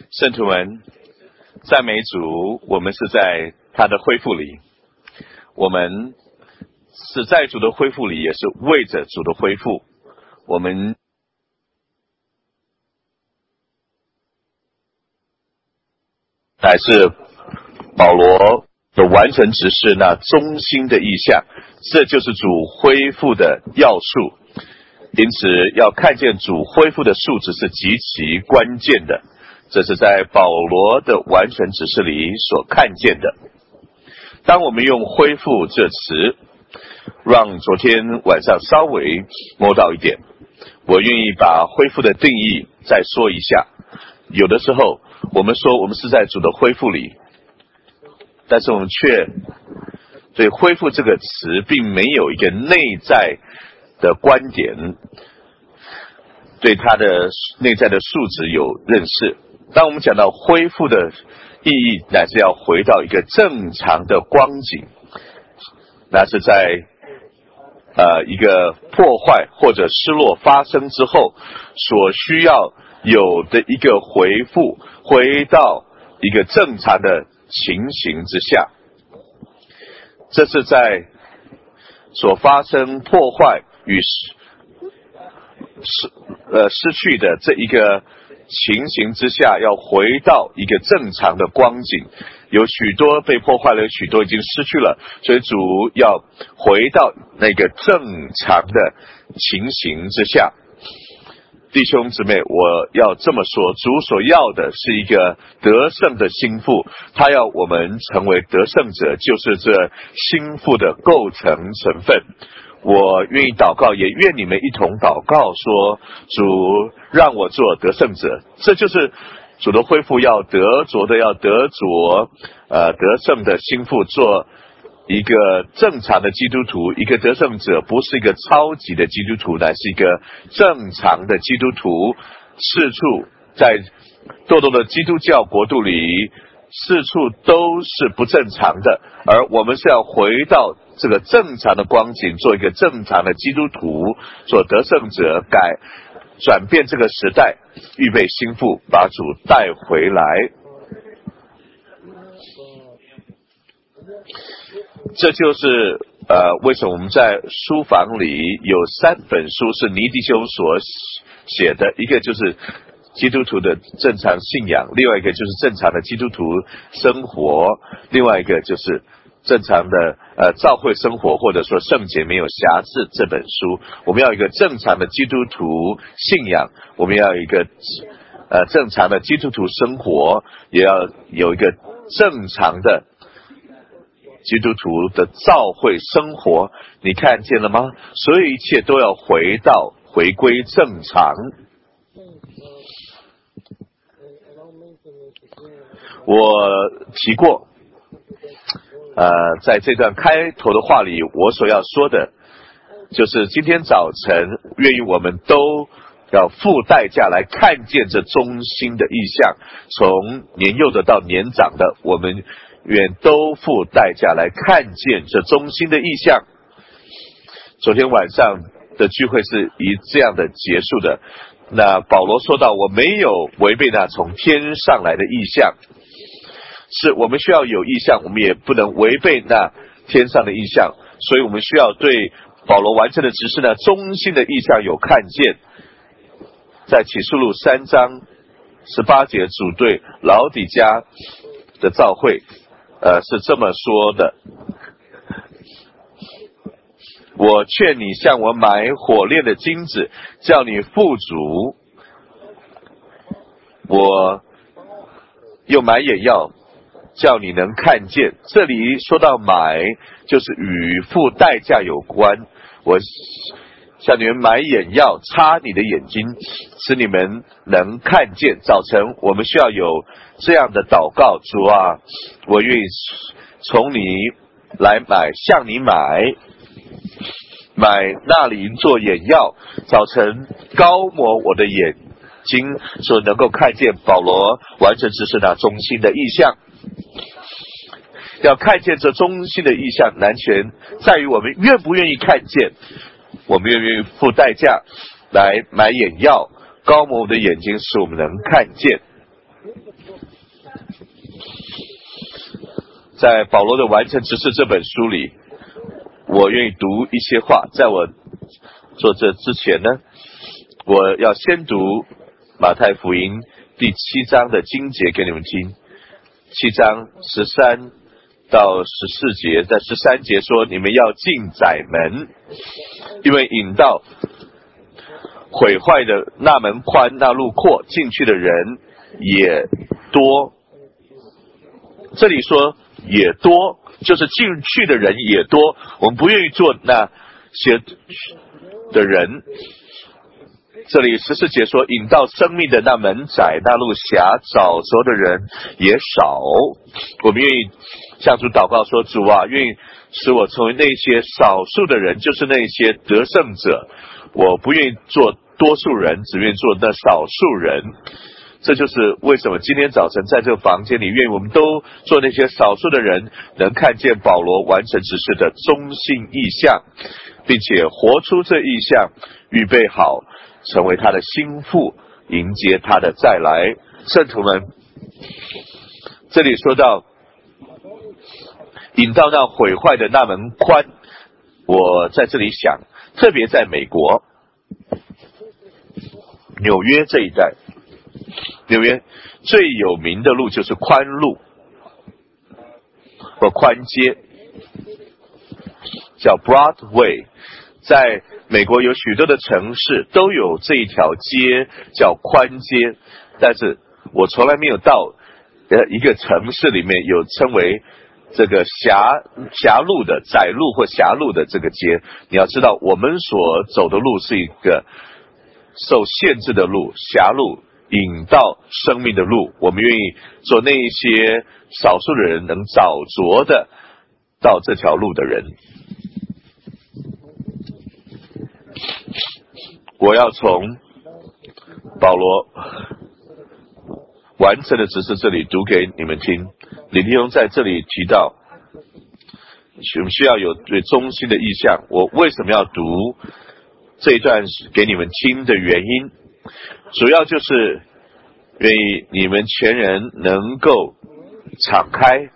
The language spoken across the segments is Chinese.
圣徒们，赞美主，我们是在他的恢复里，我们是在主的恢复里，也是为着主的恢复。我们乃是保罗的完成执事那中心的意象，这就是主恢复的要素。因此要看见主恢复的数值是极其关键的，这是在保罗的完全指示里所看见的。当我们用恢复这词，让昨天晚上稍微摸到一点，我愿意把恢复的定义再说一下。有的时候我们说我们是在主的恢复里，但是我们却对恢复这个词并没有一个内在的观点，对它的内在的数值有认识。当我们讲到恢复的意义，乃是要回到一个正常的光景，那是在一个破坏或者失落发生之后所需要有的一个回复，回到一个正常的情形之下。这是在所发生破坏与失去的这一个情形之下，要回到一个正常的光景。有许多被破坏了，有许多已经失去了，所以主要回到那个正常的情形之下。弟兄姊妹，我要这么说，主所要的是一个得胜的心腹，他要我们成为得胜者，就是这心腹的构成成分。我愿意祷告，也愿你们一同祷告，说主让我做得胜者。这就是主的恢复，要得着的，要得着得胜的心腹，做一个正常的基督徒。一个得胜者不是一个超级的基督徒，乃是一个正常的基督徒。四处在堕落的基督教国度里，四处都是不正常的，而我们是要回到这个正常的光景，做一个正常的基督徒，做得胜者，转变这个时代，预备心腹，把主带回来。这就是为什么我们在书房里有3本书是尼弟兄所写的，一个就是基督徒的正常信仰，另外一个就是正常的基督徒生活，另外一个就是正常的教会生活，或者说圣洁没有瑕疵这本书。我们要一个正常的基督徒信仰，我们要一个正常的基督徒生活，也要有一个正常的基督徒的教会生活。你看见了吗？所有一切都要回归正常。我提过在这段开头的话里，我所要说的就是今天早晨愿意我们都要付代价来看见这中心的意象，从年幼的到年长的，我们愿都付代价来看见这中心的意象。昨天晚上的聚会是以这样的结束的。那保罗说到，我没有违背那从天上来的意象，是我们需要有意象，我们也不能违背那天上的意象，所以我们需要对保罗完成的指示呢中心的意象有看见。在启示录3章18节，主对老底嘉的教会是这么说的：我劝你向我买火炼的金子，叫你富足；我又买眼药，叫你能看见。这里说到买，就是与付代价有关。我向你们买眼药，擦你的眼睛，使你们能看见。早晨我们需要有这样的祷告：主啊，我愿意从你来买，向你买那里做眼药，早晨高抹我的眼睛，所能够看见保罗完成指示那中心的意象。要看见这中心的意象，难全在于我们愿不愿意看见，我们愿不愿意付代价来买眼药，高抹我们的眼睛，使我们能看见。 在保罗的完成执事这本书里，我愿意读一些话。在我做这之前呢，我要先读马太福音第7章的经节给你们听。7章13到14节，在13节说，你们要进窄门，因为引到毁坏的那门宽，那路阔，进去的人也多。这里说也多，就是进去的人也多，我们不愿意做那些的人。这里14节说，引到生命的那门窄，那路狭，找着的人也少。我们愿意向主祷告说，主啊，愿意使我成为那些少数的人，就是那些得胜者。我不愿意做多数人，只愿意做那少数人。这就是为什么今天早晨在这个房间里，愿意我们都做那些少数的人，能看见保罗完成指示的中心意象，并且活出这意象，预备好成为他的心腹，迎接他的再来。圣徒们，这里说到引到那毁坏的那门宽，我在这里想，特别在美国纽约这一带，纽约最有名的路就是宽路或宽街，叫 Broadway。 在美国有许多的城市都有这一条街叫宽街，但是我从来没有到一个城市里面有称为这个狭路的窄路或狭路的这个街。你要知道，我们所走的路是一个受限制的路，狭路，引到生命的路。我们愿意做那一些少数的人能找着的到这条路的人。我要从保罗完成的指示这里读给你们听。李弟兄在这里提到我们需要有对中心的意向。我为什么要读这一段给你们听的原因，主要就是愿意你们全人能够敞开，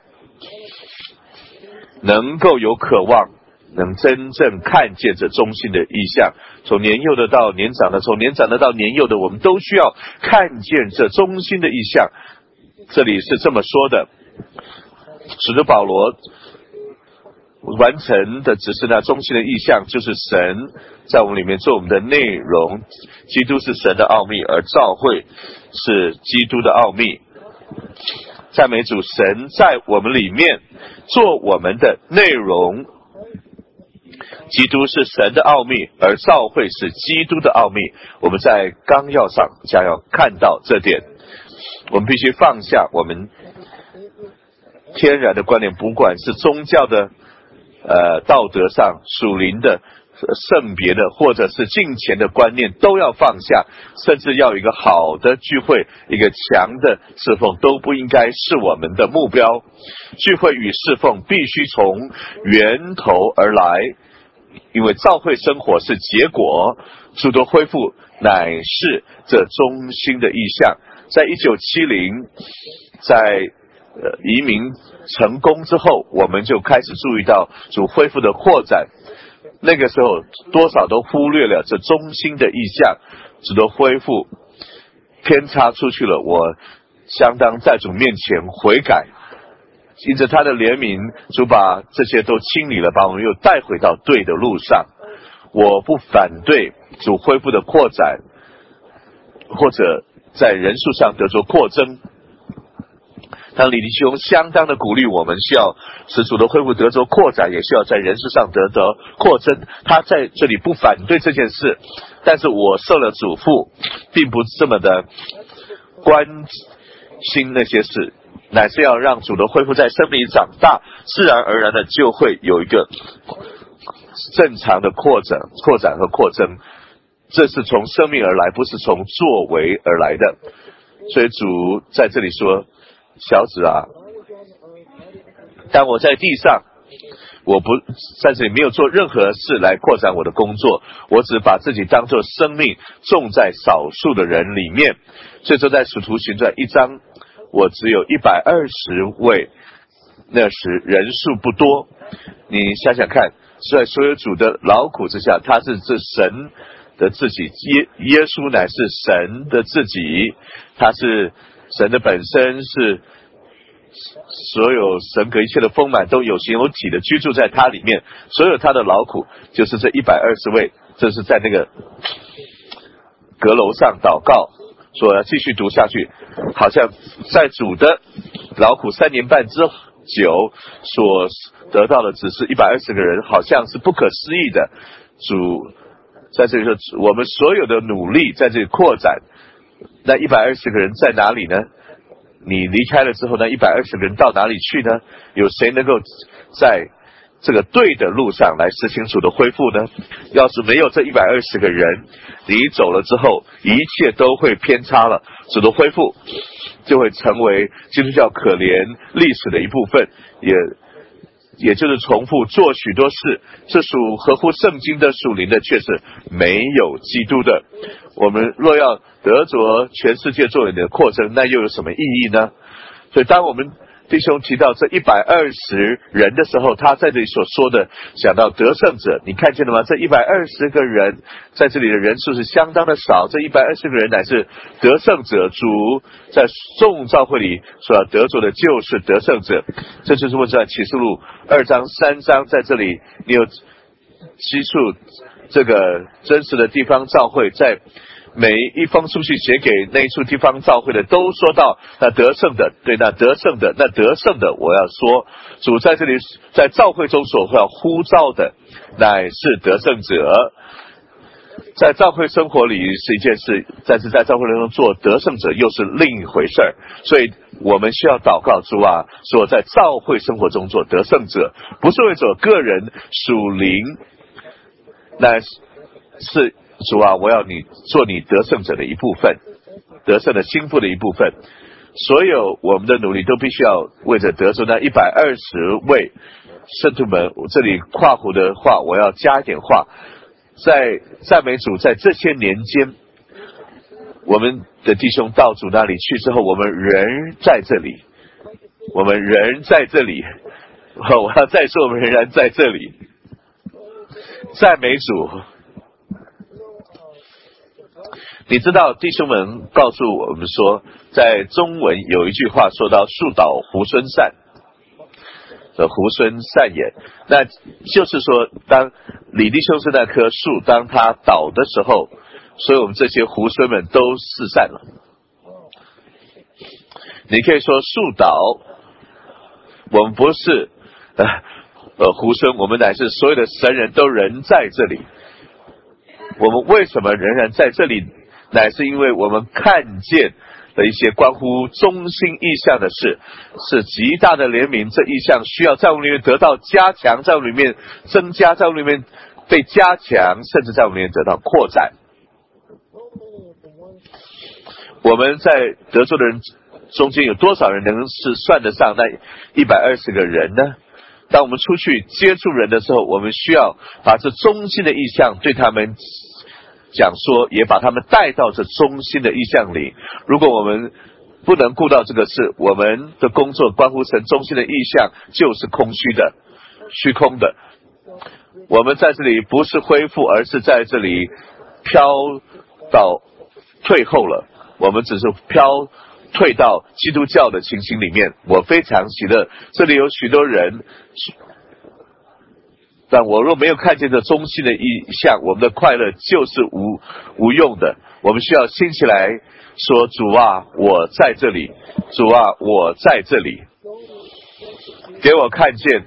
能够有渴望，能真正看见这中心的意象。从年幼的到年长的，从年长的到年幼的，我们都需要看见这中心的意象。这里是这么说的，使徒保罗完成的只是那中心的意象，就是神在我们里面做我们的内容。基督是神的奥秘，而教会是基督的奥秘。赞美主，神在我们里面做我们的内容。基督是神的奥秘，而教会是基督的奥秘。我们在纲要上将要看到这点。我们必须放下我们天然的观念，不管是宗教的道德上属灵的圣别的，或者是敬虔的观念，都要放下。甚至要有一个好的聚会，一个强的侍奉，都不应该是我们的目标。聚会与侍奉必须从源头而来，因为教会生活是结果，主的恢复乃是这中心的意象。在1970，在移民成功之后，我们就开始注意到主恢复的扩展。那个时候多少都忽略了这中心的意象，主的恢复偏差出去了。我相当在主面前悔改，因着他的怜悯，主把这些都清理了，把我们又带回到对的路上。我不反对主恢复的扩展，或者在人数上得着扩增。当李弟兄相当的鼓励我们需要使主的恢复得着扩展，也需要在人事上得着扩增。他在这里不反对这件事，但是我受了嘱咐，并不这么的关心那些事，乃是要让主的恢复在生命里长大，自然而然的就会有一个正常的扩展和扩增。这是从生命而来，不是从作为而来的。所以主在这里说，小子啊，当我在地上，我不在这里没有做任何事来扩展我的工作，我只把自己当作生命种在少数的人里面。所以说在使徒行传1章我只有120位，那时人数不多。你想想看，在所有主的劳苦之下，他是这神的自己，耶稣乃是神的自己，他是神的本身，是所有神格一切的丰满都有形有体的居住在他里面，所有他的劳苦就是这120位。这是在那个阁楼上祷告，说要继续读下去，好像在主的劳苦3年半之久所得到的只是120个人，好像是不可思议的。主在这里说，我们所有的努力在这里扩展，那120个人在哪里呢？你离开了之后，那120个人到哪里去呢？有谁能够在这个对的路上来实行主的恢复呢？要是没有这120个人，你走了之后，一切都会偏差了，主的恢复就会成为基督教可怜历史的一部分，也就是重复做许多事，这属合乎圣经的属灵的，却是没有基督的。我们若要得着全世界作为你的扩增，那又有什么意义呢？所以当我们弟兄提到这120人的时候，他在这里所说的讲到得胜者，你看见了吗？这120个人在这里的人数是相当的少，这120个人乃是得胜者，主在众召会里所要得着的就是得胜者。这就是为什么启示录2章3章在这里你有记述这个真实的地方召会，在每一封书信写给那一处地方召会的都说到那得胜的，对，那得胜的我要说，主在这里在召会中所要呼召的乃是得胜者。在召会生活里是一件事，但是在召会中做得胜者又是另一回事儿。所以我们需要祷告，主啊，说在召会生活中做得胜者，不是为着个人属灵，乃是主啊，我要你做你得胜者的一部分，得胜的心腹的一部分。所有我们的努力都必须要为着得着那120位圣徒们。这里括弧的话我要加一点话，在赞美主，在这些年间，我们的弟兄到主那里去之后，我们人在这里，我们人在这里，我要再说，我们仍然在这里。赞美主。你知道弟兄们告诉我们说，在中文有一句话说到树倒猢狲散，猢狲散也，那就是说当李弟兄是那棵树，当他倒的时候，所以我们这些猢狲们都四散了。你可以说树倒，我们不是猢狲，我们乃是所有的神人都仍在这里。我们为什么仍然在这里？乃是因为我们看见的一些关乎中心意象的事，是极大的怜悯。这意象需要在我们里面得到加强，在我们里面增加，在我们里面被加强，甚至在我们里面得到扩展。我们在得救的人中间有多少人能是算得上那120个人呢？当我们出去接触人的时候，我们需要把这中心的意象对他们讲说，也把他们带到这中心的意象里。如果我们不能顾到这个事，我们的工作关乎神中心的意象就是空虚的、虚空的。我们在这里不是恢复，而是在这里飘到退后了，我们只是退到基督教的情形里面。我非常喜乐，这里有许多人，但我若没有看见这中心的意象，我们的快乐就是无用的。我们需要兴起来说，主啊，我在这里，主啊，我在这里，给我看见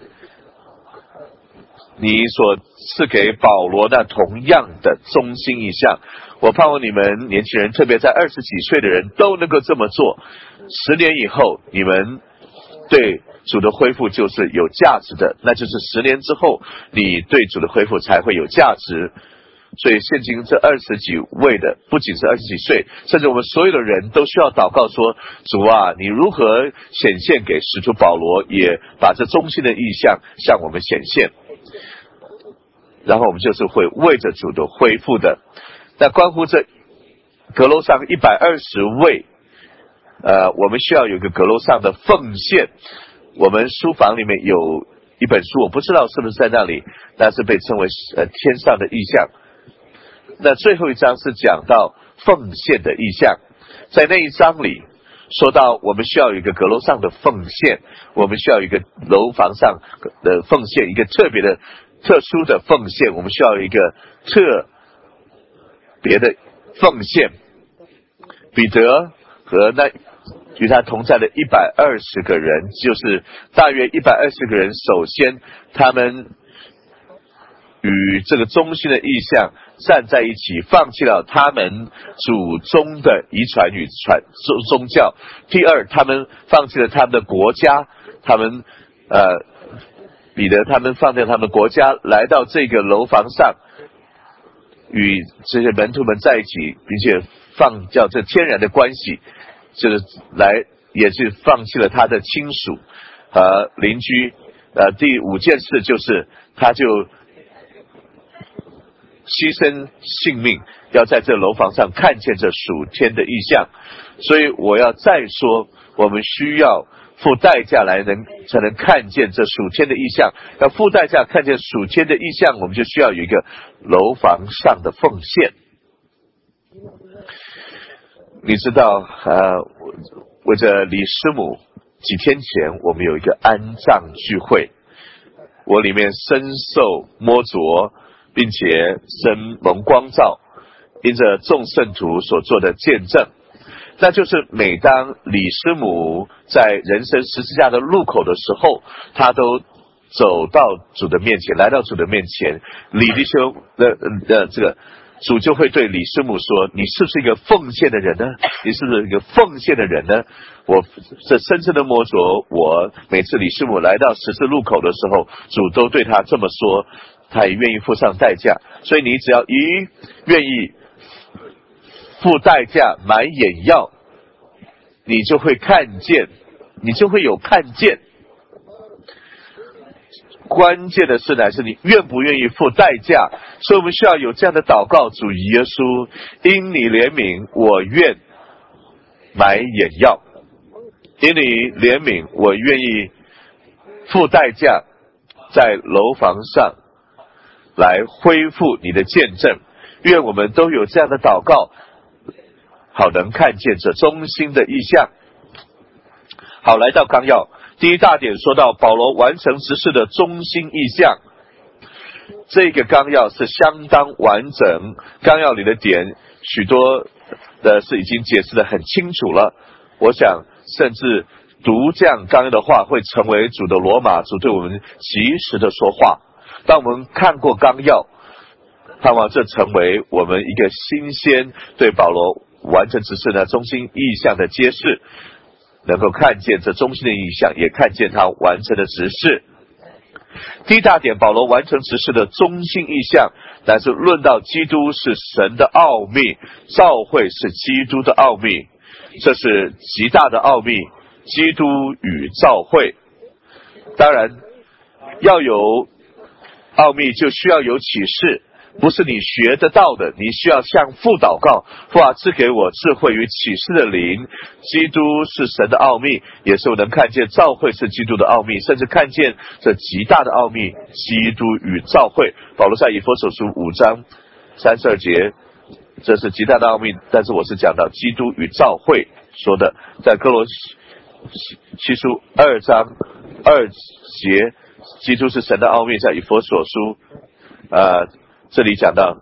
你所赐给保罗那同样的中心意象。我盼望你们年轻人，特别在20几岁的人都能够这么做。10年以后，你们对主的恢复就是有价值的，那就是10年之后，你对主的恢复才会有价值。所以现今这20几位的，不仅是20几岁，甚至我们所有的人都需要祷告说，主啊，你如何显现给使徒保罗，也把这中心的意象向我们显现，然后我们就是会为着主的恢复的。那关乎这阁楼上120位我们需要有一个阁楼上的奉献。我们书房里面有一本书，我不知道是不是在那里，但是被称为天上的意象。那最后一章是讲到奉献的意象，在那一章里说到我们需要有一个阁楼上的奉献，我们需要有一个楼房上的奉献，一个特别的特殊的奉献，我们需要有一个特别的奉献。彼得和那与他同在的120个人，就是大约120个人，首先他们与这个中心的意象站在一起，放弃了他们祖宗的遗传与宗教。第二，他们放弃了他们的国家，彼得他们放掉他们的国家，来到这个楼房上，与这些门徒们在一起，并且放掉这天然的关系，就是也是放弃了他的亲属和邻居。第5件事就是他就牺牲性命，要在这楼房上看见这属天的意象。所以我要再说，我们需要付代价才能看见这属天的意象。要付代价看见属天的意象，我们就需要有一个楼房上的奉献。你知道为着李师母，几天前我们有一个安葬聚会，我里面深受摸着，并且深蒙光照，因着众圣徒所做的见证。那就是每当李师母在人生十字架的路口的时候，他都走到主的面前，来到主的面前，李弟兄这个主就会对李师母说，你是不是一个奉献的人呢？你是不是一个奉献的人呢？我这深深的摸着，我每次李师母来到十字路口的时候，主都对他这么说，他也愿意付上代价。所以你只要愿意付代价买眼药，你就会看见，你就会有看见。关键的是乃是你愿不愿意付代价。所以我们需要有这样的祷告，主耶稣，因你怜悯，我愿买眼药，因你怜悯，我愿意付代价，在楼房上来恢复你的见证。愿我们都有这样的祷告，好能看见这中心的意象。好，来到纲要第一大点，说到保罗完成执事的中心意象。这个纲要是相当完整，纲要里的点许多的是已经解释得很清楚了。我想甚至读这样纲要的话，会成为主的罗马，主对我们及时的说话。当我们看过纲要，盼望这成为我们一个新鲜对保罗完成执事的中心意象的揭示，能够看见这中心的意象，也看见他完成的执事。第一大点，保罗完成执事的中心意象，但是论到基督是神的奥秘，教会是基督的奥秘，这是极大的奥秘，基督与教会。当然要有奥秘就需要有启示，不是你学得到的，你需要向父祷告，父啊，赐给我智慧与启示的灵。基督是神的奥秘，也是我能看见教会是基督的奥秘，甚至看见这极大的奥秘，基督与教会。保罗在以弗所书5章32节，这是极大的奥秘，但是我是讲到基督与教会说的。在哥罗西书2章2节，基督是神的奥秘。在以弗所书这里讲到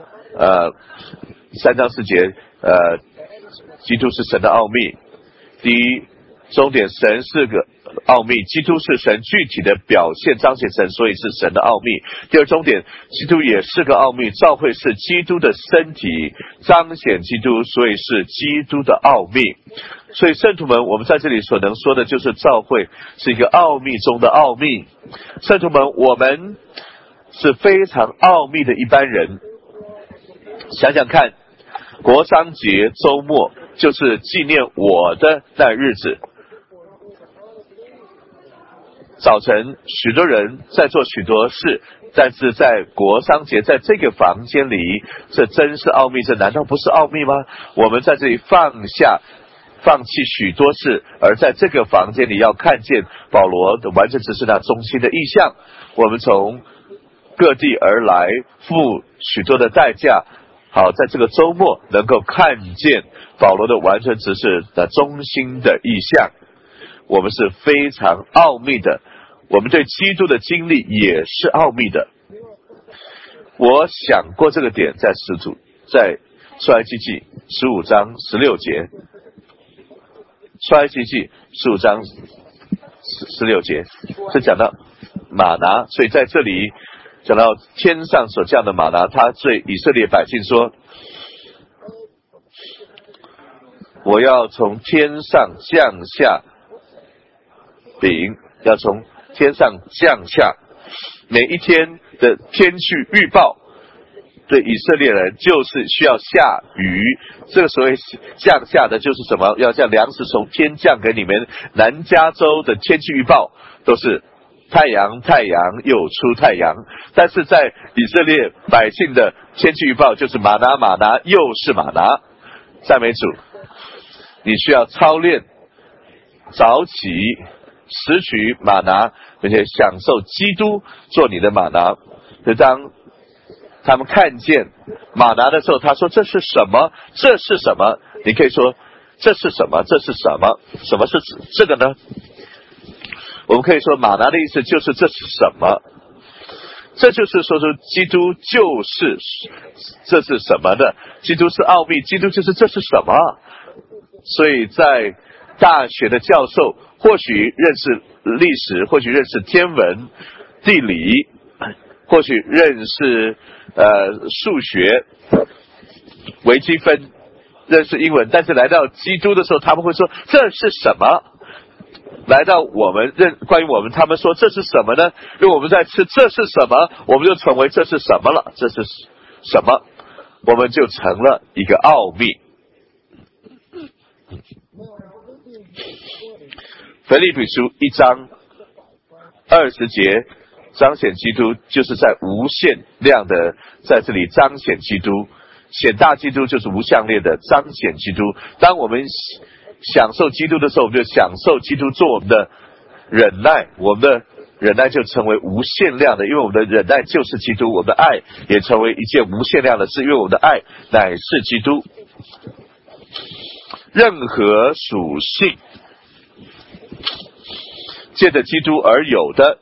3章4节，基督是神的奥秘。第一终点，神是个奥秘，基督是神具体的表现彰显神，所以是神的奥秘。第二终点，基督也是个奥秘，教会是基督的身体，彰显基督，所以是基督的奥秘。所以圣徒们，我们在这里所能说的就是教会是一个奥秘中的奥秘。圣徒们，我们是非常奥秘的一般人。想想看，国商节周末就是纪念我的那日子，早晨许多人在做许多事，但是在国商节在这个房间里，这真是奥秘，这难道不是奥秘吗？我们在这里放下放弃许多事，而在这个房间里要看见保罗的完成指示那中心的意象。我们从各地而来，付许多的代价，好在这个周末能够看见保罗的完成指示的中心的意象。我们是非常奥秘的，我们对基督的经历也是奥秘的。我想过这个点，在出埃及记15章16节，出埃及记15章16节是讲到玛拿，所以在这里讲到天上所降的玛拿，他对以色列百姓说，我要从天上降下饼，要从天上降下，每一天的天气预报对以色列人就是需要下雨。这个所谓降下的就是什么？要将粮食从天降给你们。南加州的天气预报都是太阳又出太阳，但是在以色列百姓的天气预报就是玛拿又是玛拿。赞美主，你需要操练早起拾取玛拿，并且享受基督做你的玛拿。就当他们看见玛拿的时候，他说这是什么？这是什么？你可以说这是什么？这是什么？什么是这个呢？我们可以说玛拿的意思就是这是什么？这就是说出基督就是这是什么呢？基督是奥秘，基督就是这是什么？所以在大学的教授或许认识历史，或许认识天文地理，或许认识数学微积分，认识英文，但是来到基督的时候，他们会说这是什么？来到我们关于我们，他们说这是什么呢？因为我们在吃这是什么，我们就成为这是什么了。这是什么？我们就成了一个奥秘。腓立比书1章20节彰显基督，就是在无限量的在这里彰显基督，显大基督就是无项列的彰显基督。当我们享受基督的时候，我们就享受基督做我们的忍耐，我们的忍耐就成为无限量的，因为我们的忍耐就是基督，我们的爱也成为一件无限量的事，因为我们的爱乃是基督。任何属性借着基督而有的，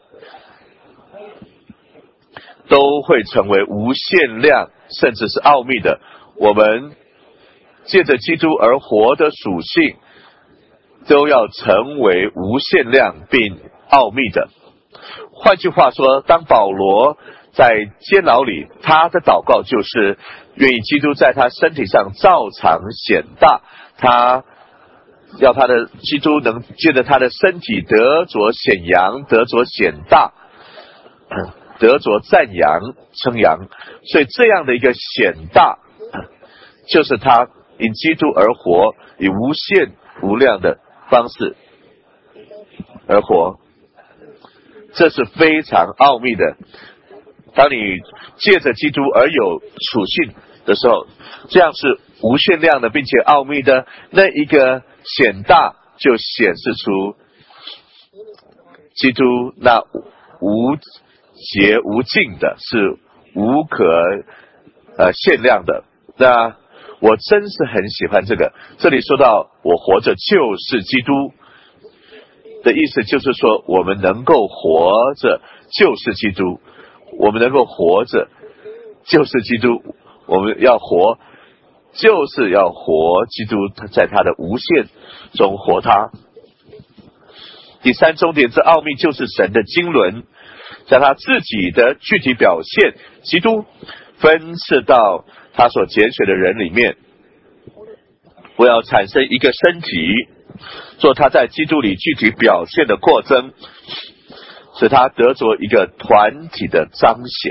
都会成为无限量甚至是奥秘的。我们借着基督而活的属性都要成为无限量并奥秘的。换句话说，当保罗在监牢里，他的祷告就是愿意基督在他身体上照常显大，他要他的基督能借着他的身体得着显扬，得着显大，得着赞扬称扬。所以这样的一个显大，就是他因基督而活，以无限无量的方式而活，这是非常奥秘的。当你借着基督而有属性的时候，这样是无限量的并且奥秘的，那一个显大就显示出基督那无竭无尽的，是无可限量的。那我真是很喜欢这个，这里说到我活着就是基督的意思，就是说我们能够活着就是基督，我们能够活着就是基督，我们要活就是要活基督，在他的无限中活他。第三重点，这奥秘就是神的经纶，在他自己的具体表现，基督分赐到他所拣选的人里面，我要产生一个身体，做他在基督里具体表现的扩增，使他得着一个团体的彰显。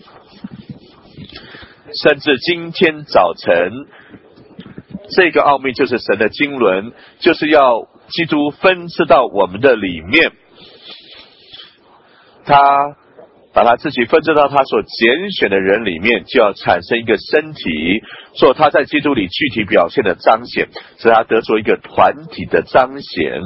甚至今天早晨，这个奥秘就是神的经纶，就是要基督分赐到我们的里面，他把他自己分赠到他所拣选的人里面，就要产生一个身体，做他在基督里具体表现的彰显，使他得着一个团体的彰显。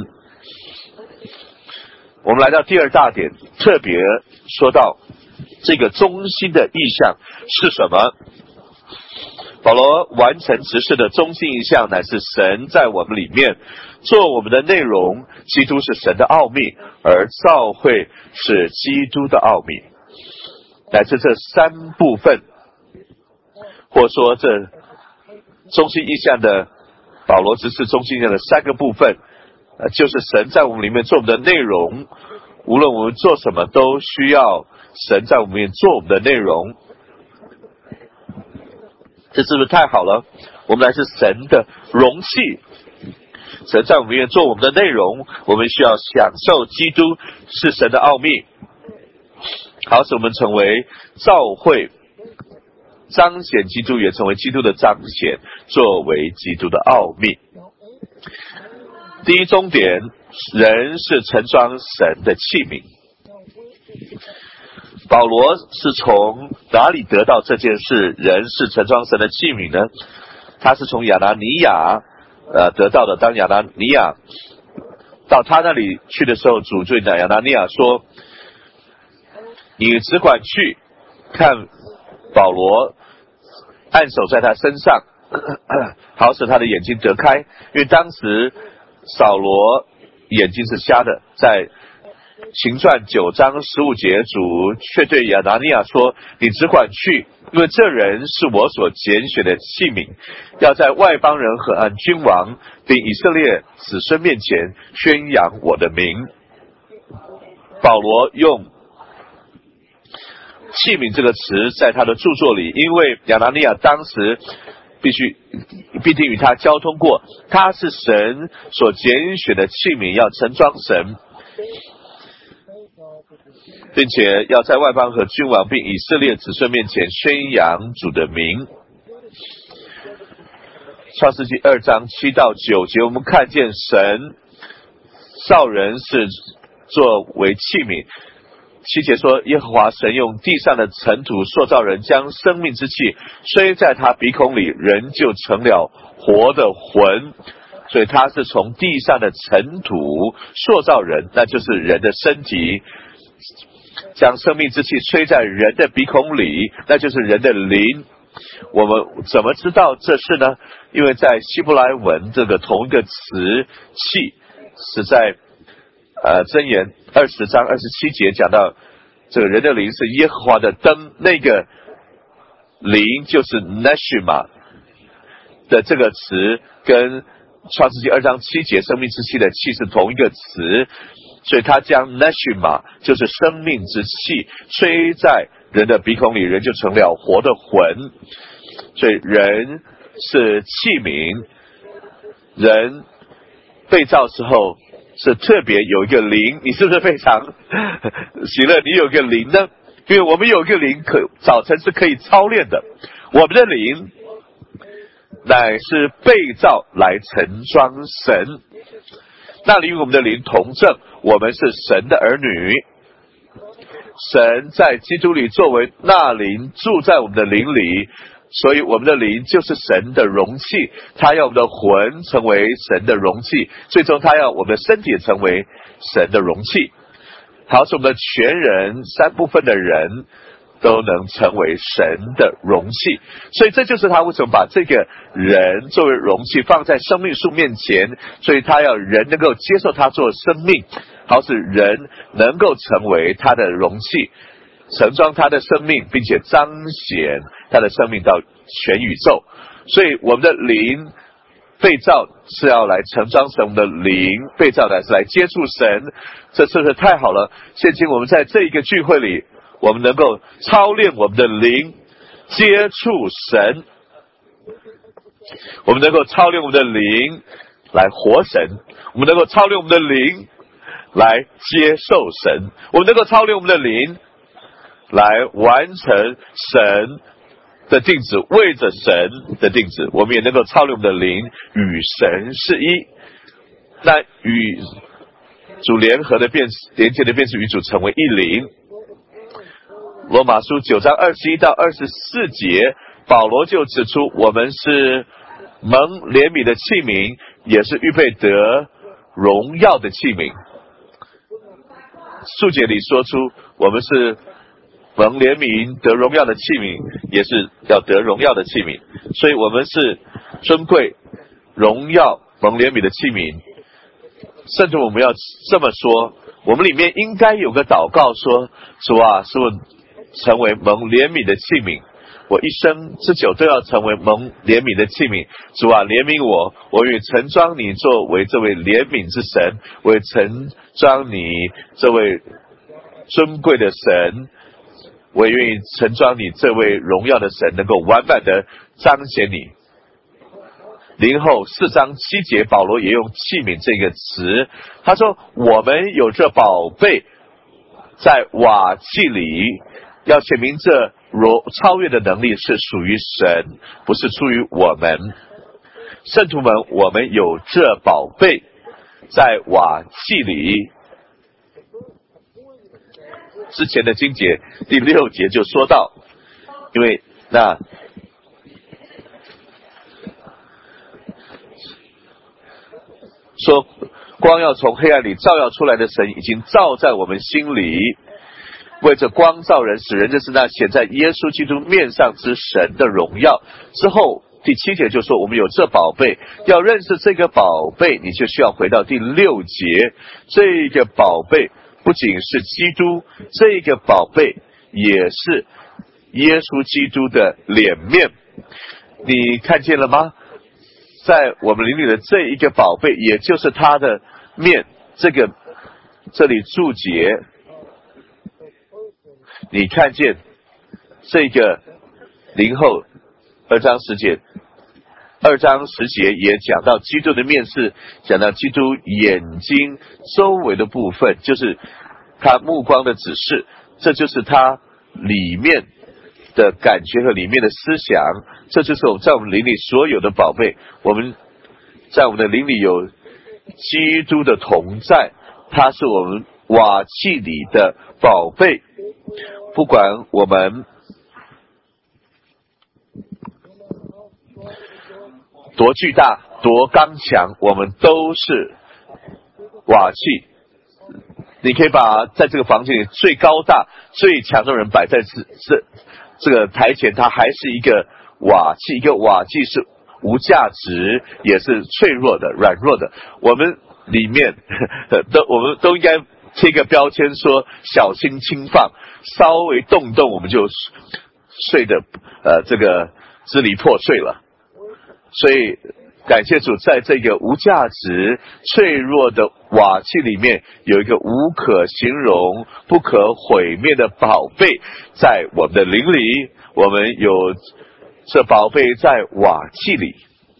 我们来到第二大点，特别说到这个中心的意象是什么？保罗完成执事的中心意象，乃是神在我们里面做我们的内容。基督是神的奥秘，而教会是基督的奥秘。乃至这三部分，或说这中心意象的保罗执事中心意象的三个部分，就是神在我们里面做我们的内容。无论我们做什么，都需要神在我们里面做我们的内容。这是不是太好了？我们乃是神的容器，神在我们里面做我们的内容，我们需要享受基督是神的奥秘，好使我们成为教会，彰显基督，也成为基督的彰显，作为基督的奥秘。第一终点，人是盛装神的器皿。保罗是从哪里得到这件事？人是盛装神的器皿呢？他是从亚拿尼亚得到的。当亚拿尼亚到他那里去的时候，主对亚拿尼亚说：“你只管去看保罗，按手在他身上，好使他的眼睛得开。”因为当时扫罗眼睛是瞎的。在行传9章15节，主却对亚拿尼亚说：“你只管去，因为这人是我所拣选的器皿，要在外邦人和君王并以色列子孙面前宣扬我的名。”保罗用器皿这个词在他的著作里，因为亚拿尼亚当时必定与他交通过，他是神所拣选的器皿，要盛装神，并且要在外邦和君王并以色列子孙面前宣扬主的名。创世纪2章7到9节，我们看见神造人是作为器皿。7节说，耶和华神用地上的尘土塑造人，将生命之气吹在他鼻孔里，人就成了活的魂。所以他是从地上的尘土塑造人，那就是人的身体，将生命之气吹在人的鼻孔里，那就是人的灵。我们怎么知道这事呢？因为在希伯来文这个同一个词气是在箴言20章27节讲到，这个人的灵是耶和华的灯，那个灵就是 neshima 的这个词，跟创世纪2章7节生命之气的气是同一个词，所以他将 neshima 就是生命之气吹在人的鼻孔里，人就成了活的魂。所以人是器皿，人被造之后是特别有一个灵。你是不是非常喜乐？你有一个灵呢？因为我们有一个灵，早晨是可以操练的。我们的灵乃是被造来盛装神，那里与我们的灵同证，我们是神的儿女。神在基督里作为那灵住在我们的灵里，所以我们的灵就是神的容器，他要我们的魂成为神的容器，最终他要我们的身体成为神的容器，好使我们的全人三部分的人都能成为神的容器。所以这就是他为什么把这个人作为容器放在生命树面前，所以他要人能够接受他做生命，好使人能够成为他的容器，盛装他的生命，并且彰显他的生命到全宇宙。所以我们的灵被造是要来盛装神，我们的灵被造的是来接触神。这是不是太好了？现今我们在这一个聚会里，我们能够操练我们的灵接触神，我们能够操练我们的灵来活神，我们能够操练我们的灵来接受神，我们能够操练我们的灵来完成神的定旨，为着神的定旨，我们也能够操练我们的灵与神是一。那与主联合的连接的便是与主成为一灵。 罗马书9章21到24节，保罗就指出我们是蒙怜悯的器皿，也是预备得荣耀的器皿。注解里说出我们是蒙怜悯得荣耀的器皿，也是要得荣耀的器皿，所以我们是尊贵荣耀蒙怜悯的器皿。甚至我们要这么说，我们里面应该有个祷告说，主啊，使我成为蒙怜悯的器皿，我一生之久都要成为蒙怜悯的器皿。主啊，怜悯我，我愿承装你作为这位怜悯之神，我也承装你这位尊贵的神，我也愿意承装你这位荣耀的神，能够完满的彰显你。林后4章7节，保罗也用器皿这个词，他说我们有这宝贝在瓦器里，要显明这超越的能力是属于神，不是出于我们。圣徒们，我们有这宝贝在瓦器里。之前的经节第6节就说到，因为那说光要从黑暗里照耀出来的神已经照在我们心里，为这光照人，使人认识那显在耶稣基督面上之神的荣耀。之后第7节就说我们有这宝贝，要认识这个宝贝，你就需要回到第6节。这个宝贝不仅是基督，这个宝贝也是耶稣基督的脸面。你看见了吗？在我们灵里的这一个宝贝，也就是他的面。这里注解，你看见这个林后2章10节，2章10节也讲到基督的面是讲到基督眼睛周围的部分，就是他目光的指示，这就是他里面的感觉和里面的思想，这就是我们在我们灵里所有的宝贝。我们在我们的灵里有基督的同在，他是我们瓦器里的宝贝。不管我们多巨大多刚强，我们都是瓦器。你可以把在这个房间里最高大最强的人摆在这个台前，他还是一个瓦器。一个瓦器是无价值，也是脆弱的软弱的。我们里面我们都应该贴一个标签说小心轻放，稍微动动我们就碎的这个支离破碎了。所以感谢主，在这个无价值脆弱的瓦器里面有一个无可形容不可毁灭的宝贝在我们的灵里，我们有这宝贝在瓦器里。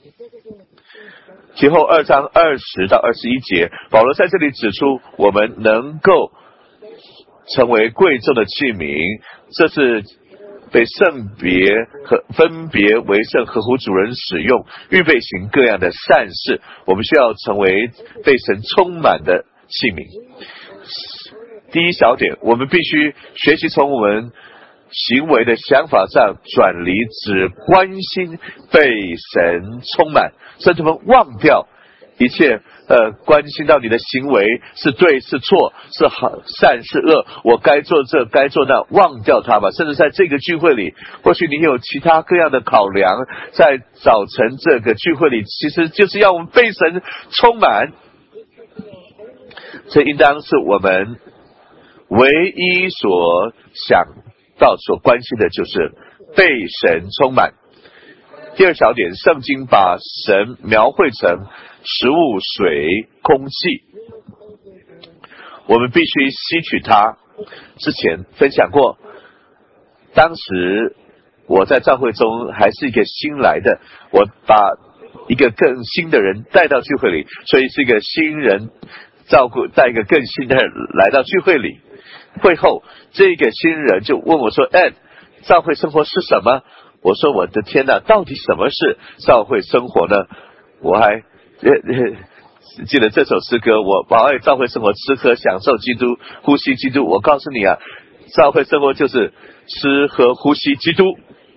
其后2章20到21节，保罗在这里指出我们能够成为贵重的器皿，这是被圣别和分别为圣，合乎主人使用，预备行各样的善事。我们需要成为被神充满的器皿。第一小点，我们必须学习从我们行为的想法上转离，只关心被神充满，甚至们忘掉一切关心到你的行为是对是错，是好善是恶，我该做这该做那，忘掉它吧。甚至在这个聚会里，或许你有其他各样的考量，在早晨这个聚会里，其实就是要我们被神充满。这应当是我们唯一所想到所关心的，就是被神充满。第二小点，圣经把神描绘成食物、水、空气，我们必须吸取它。之前分享过，当时我在教会中还是一个新来的，我把一个更新的人带到聚会里，所以是一个新人照顾带一个更新的人来到聚会里。会后这个新人就问我说教会生活是什么？我说我的天哪，到底什么是教会生活呢？我还记得这首诗歌，我好爱教会生活，吃喝享受基督，呼吸基督。我告诉你啊， 教会生活就是吃喝呼吸基督。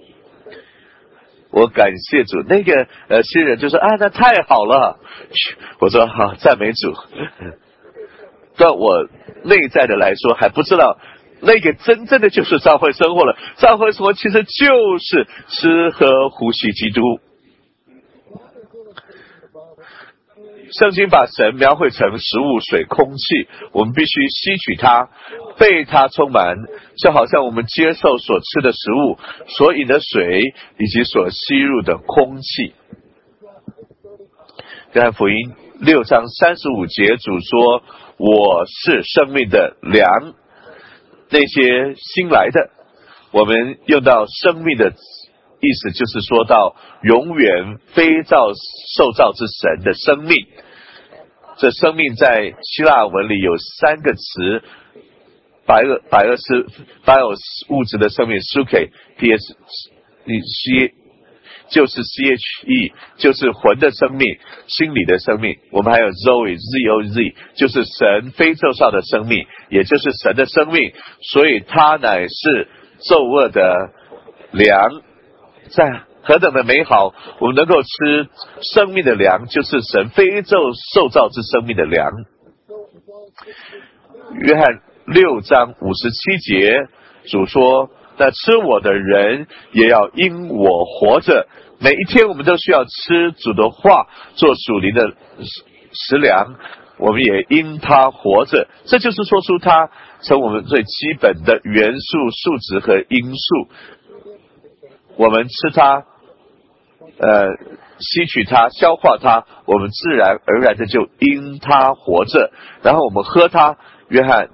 我感谢主。那个新人就说啊，那太好了。我说好，赞美主。但我内在的来说还不知道那个真正的就是教会生活了。教会生活其实就是吃喝呼吸基督。圣经把神描绘成食物、水、空气，我们必须吸取它，被它充满，就好像我们接受所吃的食物、所饮的水以及所吸入的空气。约翰福音6章35节，主说我是生命的粮。那些新来的，我们用到生命的意思，就是说到永远非受造之神的生命。这生命在希腊文里有3个词，bios 物质的生命 suke ps 就是 che 就是魂的生命，心理的生命。我们还有 zoe zoz 就是神非受造的生命，也就是神的生命，所以它乃是昼恶的粮。在何等的美好，我们能够吃生命的粮，就是神非受造之生命的粮。约翰6章57节，主说那吃我的人也要因我活着。每一天我们都需要吃主的话，做属灵的食粮，我们也因他活着。这就是说出他成我们最基本的元素、数值和因素。我们吃它吸取它，消化它，我们自然而然的就因它活着。然后我们喝它，约翰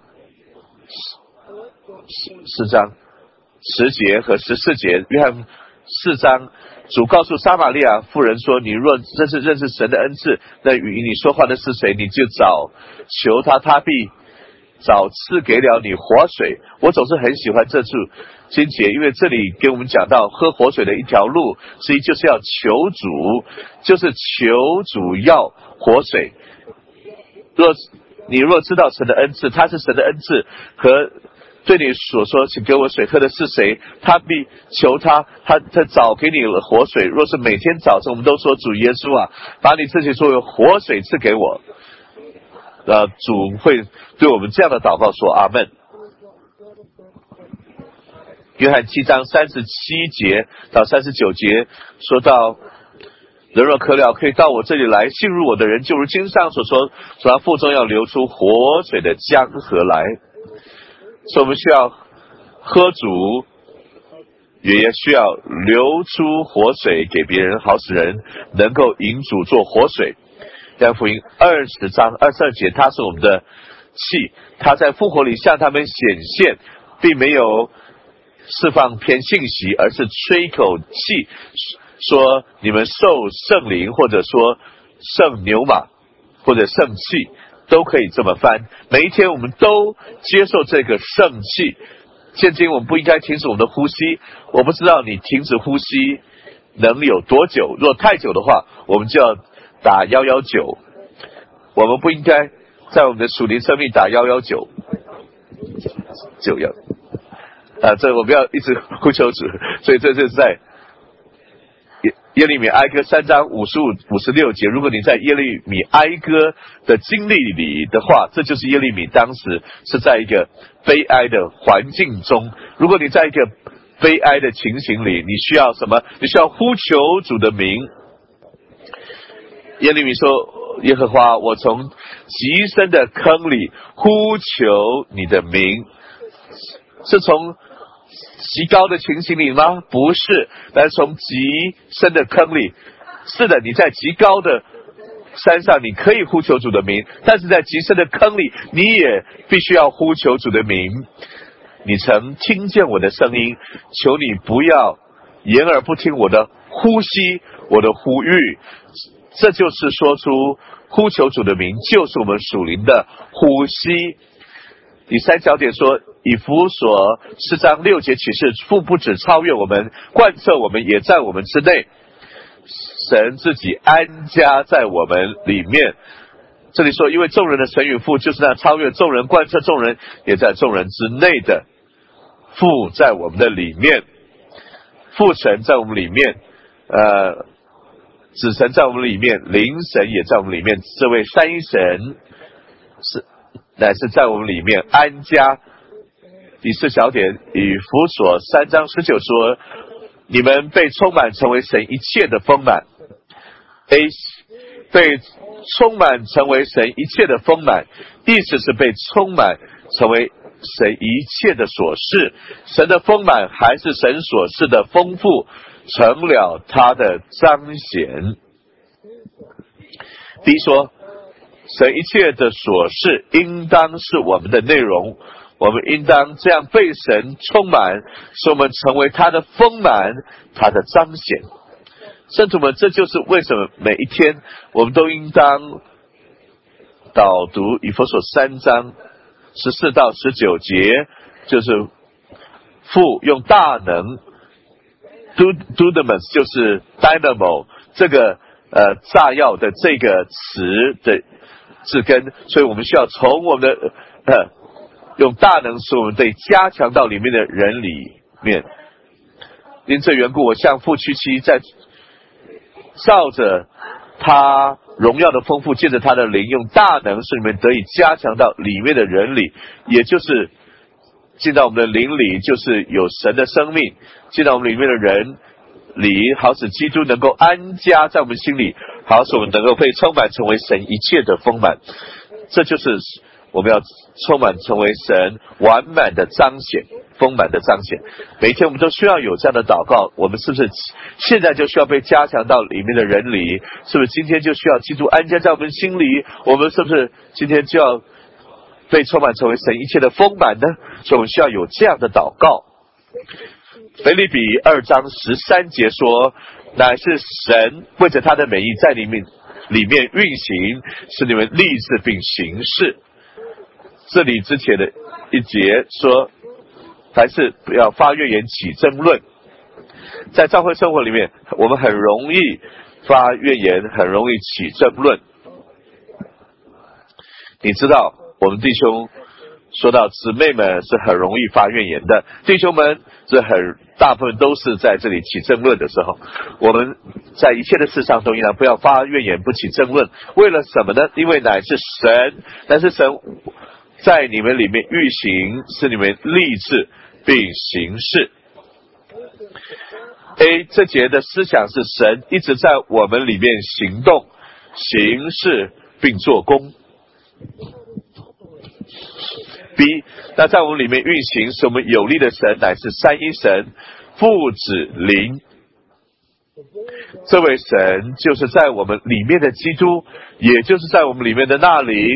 4章10节和14节，约翰4章，主告诉撒玛利亚妇人说，你若认识神的恩赐，那与你说话的是谁，你就早求他，他必早赐给了你活水。我总是很喜欢这处经节，因为这里给我们讲到喝活水的一条路之一，就是要求主，就是求主要活水。你若知道神的恩赐，他是神的恩赐，和对你所说请给我水喝的是谁，他必求他早给你了活水。若是每天早晨我们都说主耶稣啊，把你自己作为活水赐给我，主会对我们这样的祷告说阿们。约翰7章37节到39节说到，人若渴了，可以到我这里来，信入我的人就如经上所说，从他腹中要流出活水的江河来。所以我们需要喝主，也需要流出活水给别人，好使人能够引主做活水。约翰福音20章22节，他是我们的气，他在复活里向他们显现，并没有释放篇信息，而是吹口气，说你们受圣灵，或者说圣牛马，或者圣气，都可以这么翻。每一天我们都接受这个圣气。现今我们不应该停止我们的呼吸，我不知道你停止呼吸能有多久，若太久的话，我们就要打119。我们不应该在我们的属灵生命打119，就要这我们要一直呼求主。所以这就是在耶利米哀歌3章55、56节。如果你在耶利米哀歌的经历里的话，这就是耶利米当时是在一个悲哀的环境中。如果你在一个悲哀的情形里，你需要什么？你需要呼求主的名。耶利米说，耶和华，我从极深的坑里呼求你的名。是从极高的情形里吗？不是，但是从极深的坑里。是的，你在极高的山上你可以呼求主的名，但是在极深的坑里你也必须要呼求主的名。你曾听见我的声音，求你不要言而不听我的呼吸，我的呼吁。这就是说出呼求主的名，就是我们属灵的呼吸。第3小点说，以弗所4章6节启示，父不只超越我们，贯彻我们，也在我们之内。神自己安家在我们里面。这里说，因为众人的神与父就是那超越众人、贯彻众人，也在众人之内的。 父在我们的里面，父神在我们里面，子神在我们里面，灵神也在我们里面。这位三一神乃是在我们里面安家。第四小点，以弗所3章19说，你们被充满成为神一切的丰满。被充满成为神一切的丰满，意思是被充满成为神一切的所事。神的丰满还是神所事的丰富，成了他的彰显。第一说，神一切的所事应当是我们的内容，我们应当这样被神充满，使我们成为他的丰满，他的彰显。圣徒们，这就是为什么每一天我们都应当导读以弗所3章14到19节，就是父用大能 dunamis 就是 dynamo 这个炸药的这个词的字根，所以我们需要从我们的用大能使我们得加强到里面的人里面。因这缘故，我向父屈膝，在照着他荣耀的丰富，借着他的灵，用大能使你们得以加强到里面的人里，也就是进到我们的灵里，就是有神的生命进到我们里面的人里，好使基督能够安家在我们心里，好使我们能够被充满成为神一切的丰满。这就是我们要充满成为神完满的彰显，丰满的彰显。每一天我们都需要有这样的祷告，我们是不是现在就需要被加强到里面的人里？是不是今天就需要基督安家在我们心里？我们是不是今天就要被充满成为神一切的丰满呢？所以我们需要有这样的祷告。腓立比2章13节说，乃是神为着他的美意在里面运行，使你们立志并行事。这里之前的一节说，还是不要发怨言起争论。在教会生活里面，我们很容易发怨言，很容易起争论。你知道我们弟兄说到姊妹们是很容易发怨言的，弟兄们是大部分都是在这里起争论的时候。我们在一切的事上都应当不要发怨言，不起争论。为了什么呢？因为乃是神在你们里面运行，使你们立志并行事。这节的思想是神一直在我们里面行动、行事并做工。B， 那在我们里面运行，使我们有力的神乃是三一神，父子灵。这位神就是在我们里面的基督，也就是在我们里面的那灵，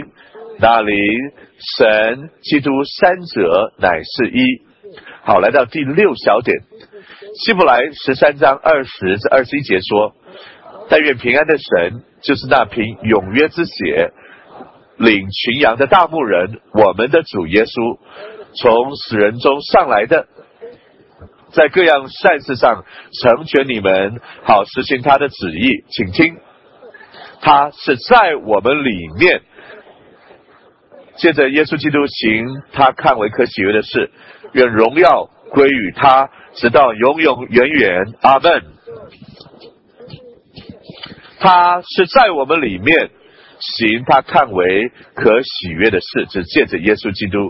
神基督三者乃是一。好，来到第6小点，希伯来13章20至21节说，但愿平安的神，就是那凭永约之血领群羊的大牧人，我们的主耶稣，从死人中上来的，在各样善事上成全你们，好实行他的旨意。请听，他是在我们里面，借着耶稣基督行他看为可喜悦的事，愿荣耀归于他，直到永永远远。阿们。他是在我们里面行他看为可喜悦的事，只借着耶稣基督。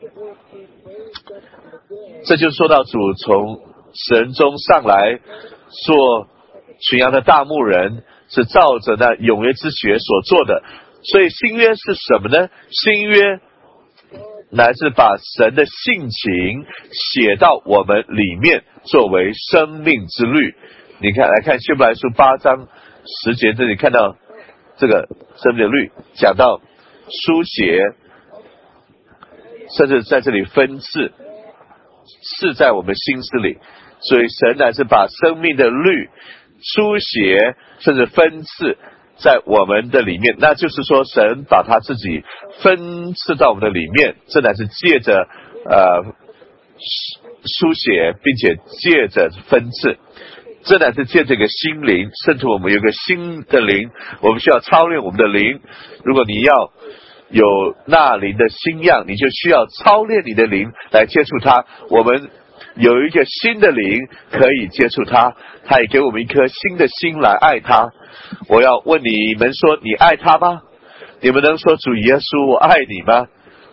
这就说到主从死人中上来做群羊的大牧人，是照着那永约之血所做的。所以新约是什么呢？新约乃是把神的性情写到我们里面，作为生命之律。你看，来看希伯来书8章10节，这里看到这个生命的律，讲到书写，甚至在这里分赐，是在我们心思里。所以神乃是把生命的律书写，甚至分赐在我们的里面。那就是说，神把他自己分赐到我们的里面，这乃是借着书写，并且借着分赐，这乃是借这个心灵。甚至我们有个新的灵，我们需要操练我们的灵。如果你要有那灵的新样，你就需要操练你的灵来接触他。我们有一个新的灵可以接触他，他也给我们一颗新的心来爱他。我要问你们说，你爱他吗？你们能说主耶稣我爱你吗？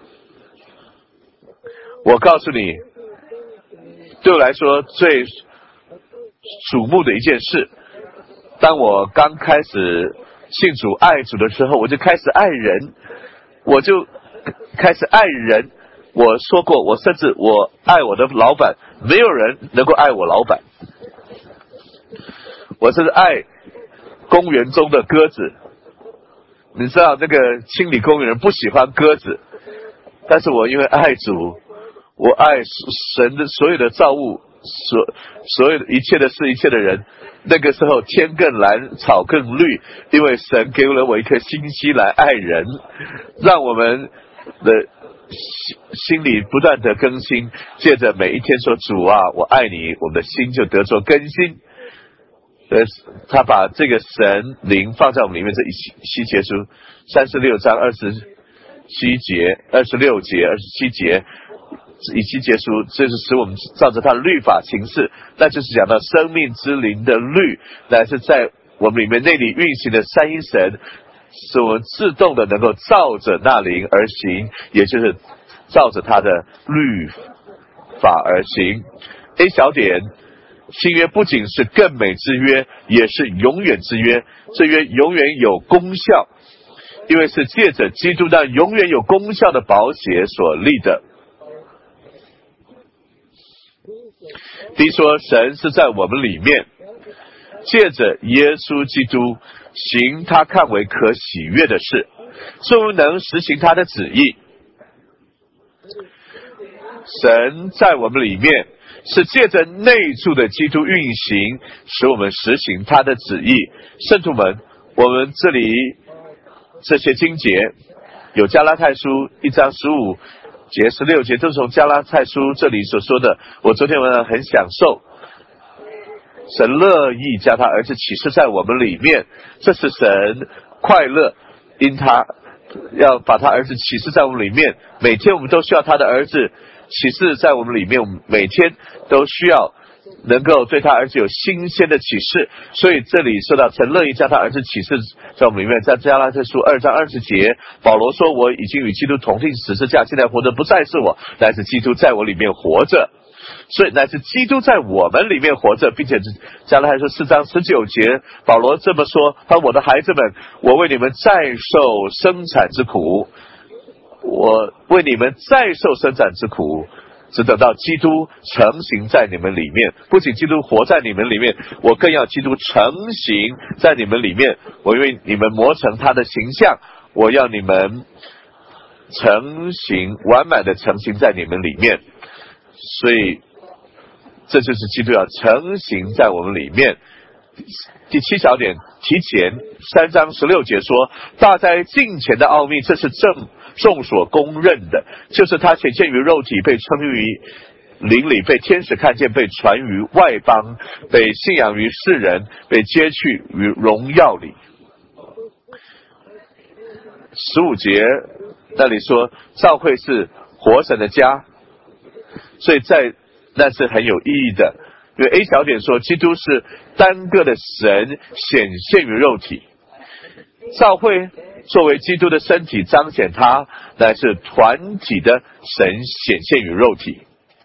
我告诉你，对我来说最瞩目的一件事，当我刚开始信主爱主的时候，我就开始爱人，我就开始爱人。我说过，我甚至我爱我的老板，没有人能够爱我老板。我甚至爱公园中的鸽子，你知道那个清理公园人不喜欢鸽子，但是我因为爱主，我爱神的所有的造物，所有的一切的事，一切的人。那个时候天更蓝，草更绿，因为神给了我一颗心息来爱人，让我们的心里不断的更新，借着每一天说主啊我爱你，我们的心就得着更新。他把这个神灵放在我们里面，这以西结书36章27节、26节、27节，以西结书，这是使我们照着他的律法行事，那就是讲到生命之灵的律，乃是在我们里面内里运行的三一神，使我们自动的能够照着那灵而行，也就是照着他的律法而行。A 小点，新约不仅是更美之约，也是永远之约。这约永远有功效，因为是借着基督那永远有功效的宝血所立的。第一说，神是在我们里面，借着耶稣基督行他看为可喜悦的事，终能实行他的旨意。神在我们里面，是借着内住的基督运行，使我们实行他的旨意。圣徒们，我们这里这些经节有加拉太书1章15节、16节，都是从加拉太书这里所说的。我昨天晚上很享受，神乐意将他儿子启示在我们里面，这是神快乐，因他要把他儿子启示在我们里面。每天我们都需要他的儿子启示在我们里面，我们每天都需要能够对他儿子有新鲜的启示。所以这里说到神乐意将他儿子启示在我们里面，在加拉太书2章20节，保罗说我已经与基督同定十字架，现在活着不再是我，乃是基督在我里面活着。所以乃是基督在我们里面活着，并且加拉太书4章19节，保罗这么说，他说我的孩子们，我为你们再受生产之苦，我为你们再受生产之苦，只等到基督成形在你们里面。不仅基督活在你们里面，我更要基督成形在你们里面。我为你们磨成他的形象，我要你们成形完满的成形在你们里面。所以这就是基督要成形在我们里面。第7小点提前3章16节说，大哉敬虔的奥秘，这是众所公认的，就是他显现于肉体，被称于灵里，被天使看见，被传于外邦，被信仰于世人，被接去于荣耀里。15节那里说教会是活神的家，所以那是很有意义的。因为 A 小点说基督是单个的神显现于肉体，教会作为基督的身体彰显他，乃是团体的神显现于肉体。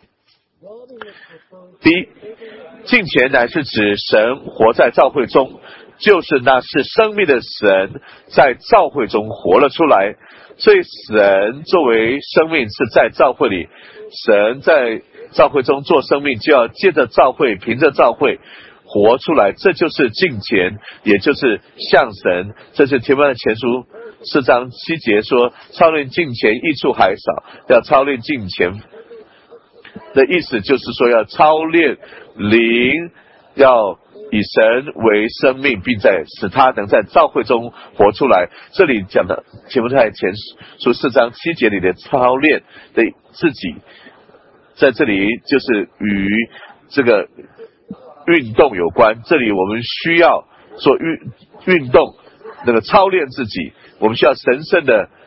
第一，敬虔乃是指神活在教会中，就是那是生命的神在教会中活了出来。所以神作为生命是在教会里，神在教会中做生命，就要借着教会，凭着教会活出来，这就是敬虔，也就是向神。这是提摩太前书4章7节说，操练敬虔益处还少，要操练敬虔的意思就是说要操练灵，要以神为生命，并在使他能在教会中活出来。这里讲的提摩太前书4章7节里的操练的自己，在这里就是与这个运动有关。这里我们需要做运动，那个操练自己，我们需要神圣的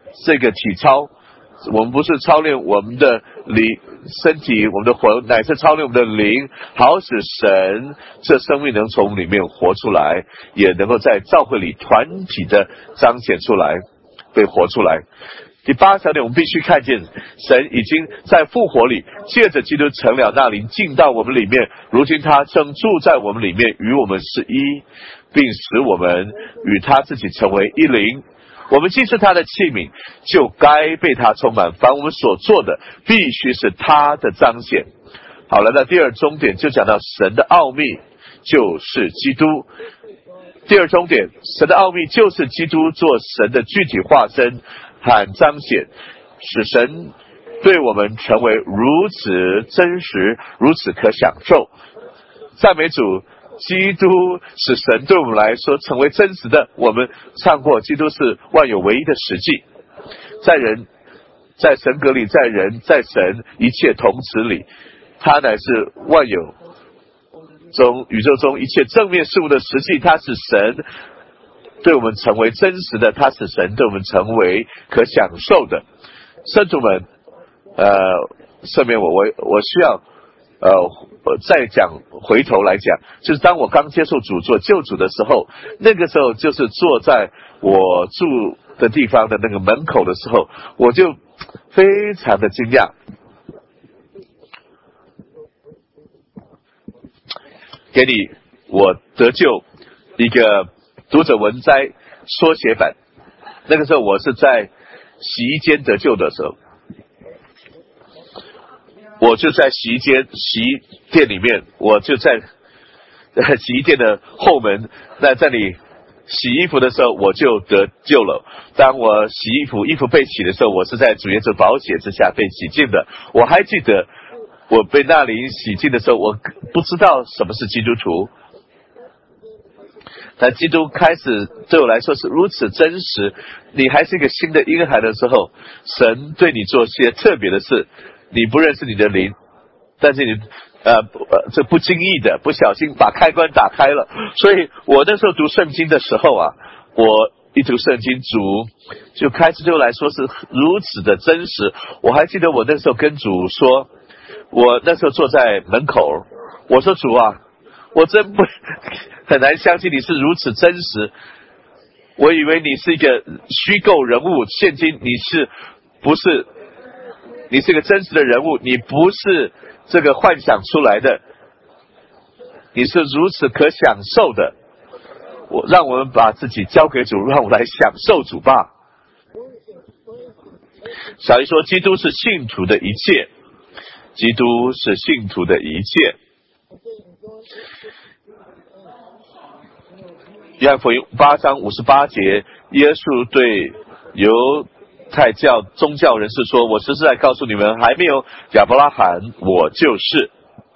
这个体操，我们不是操练我们的身体，我们的魂，乃是操练我们的灵，好使神这生命能从里面活出来，也能够在教会里团体的彰显出来，被活出来。第8条点，我们必须看见神已经在复活里借着基督成了那灵进到我们里面，如今他正住在我们里面，与我们是一，并使我们与他自己成为一灵。我们既是他的器皿，就该被他充满，凡我们所做的必须是他的彰显。好，来到第2终点，就讲到神的奥秘就是基督。第2终点，神的奥秘就是基督做神的具体化身和彰显，使神对我们成为如此真实，如此可享受。赞美主，基督使神对我们来说成为真实的。我们唱过，基督是万有唯一的实际，在人，在神格里，在人，在神一切同词里，他乃是万有中宇宙中一切正面事物的实际，他是神对我们成为真实的，他使神对我们成为可享受的。圣徒们，赦免我需要再讲，回头来讲，就是当我刚接受主做救主的时候，那个时候就是坐在我住的地方的那个门口的时候，我就非常的惊讶。给你我得救一个读者文摘缩写版，那个时候我是在洗衣间得救的时候，我就在洗衣店里面，我就在洗衣店的后门，在这里洗衣服的时候我就得救了。当我洗衣服被洗的时候，我是在主耶稣宝血之下被洗净的。我还记得我被那里洗净的时候，我不知道什么是基督徒，但基督开始对我来说是如此真实。你还是一个新的婴孩的时候，神对你做些特别的事，你不认识你的灵，但是你这不经意的不小心把开关打开了。所以我那时候读圣经的时候啊，我一读圣经，主就开始对我来说是如此的真实。我还记得我那时候跟主说，我那时候坐在门口，我说主啊，我真很难相信你是如此真实。我以为你是一个虚构人物，现今你是不是？你是一个真实的人物，你不是这个幻想出来的，你是如此可享受的。让我们把自己交给主，让我来享受主吧。小姨说，基督是信徒的一切，基督是信徒的一切。约翰福音8章58节，耶稣对犹太教宗教人士说，我实在告诉你们，还没有亚伯拉罕，我就是。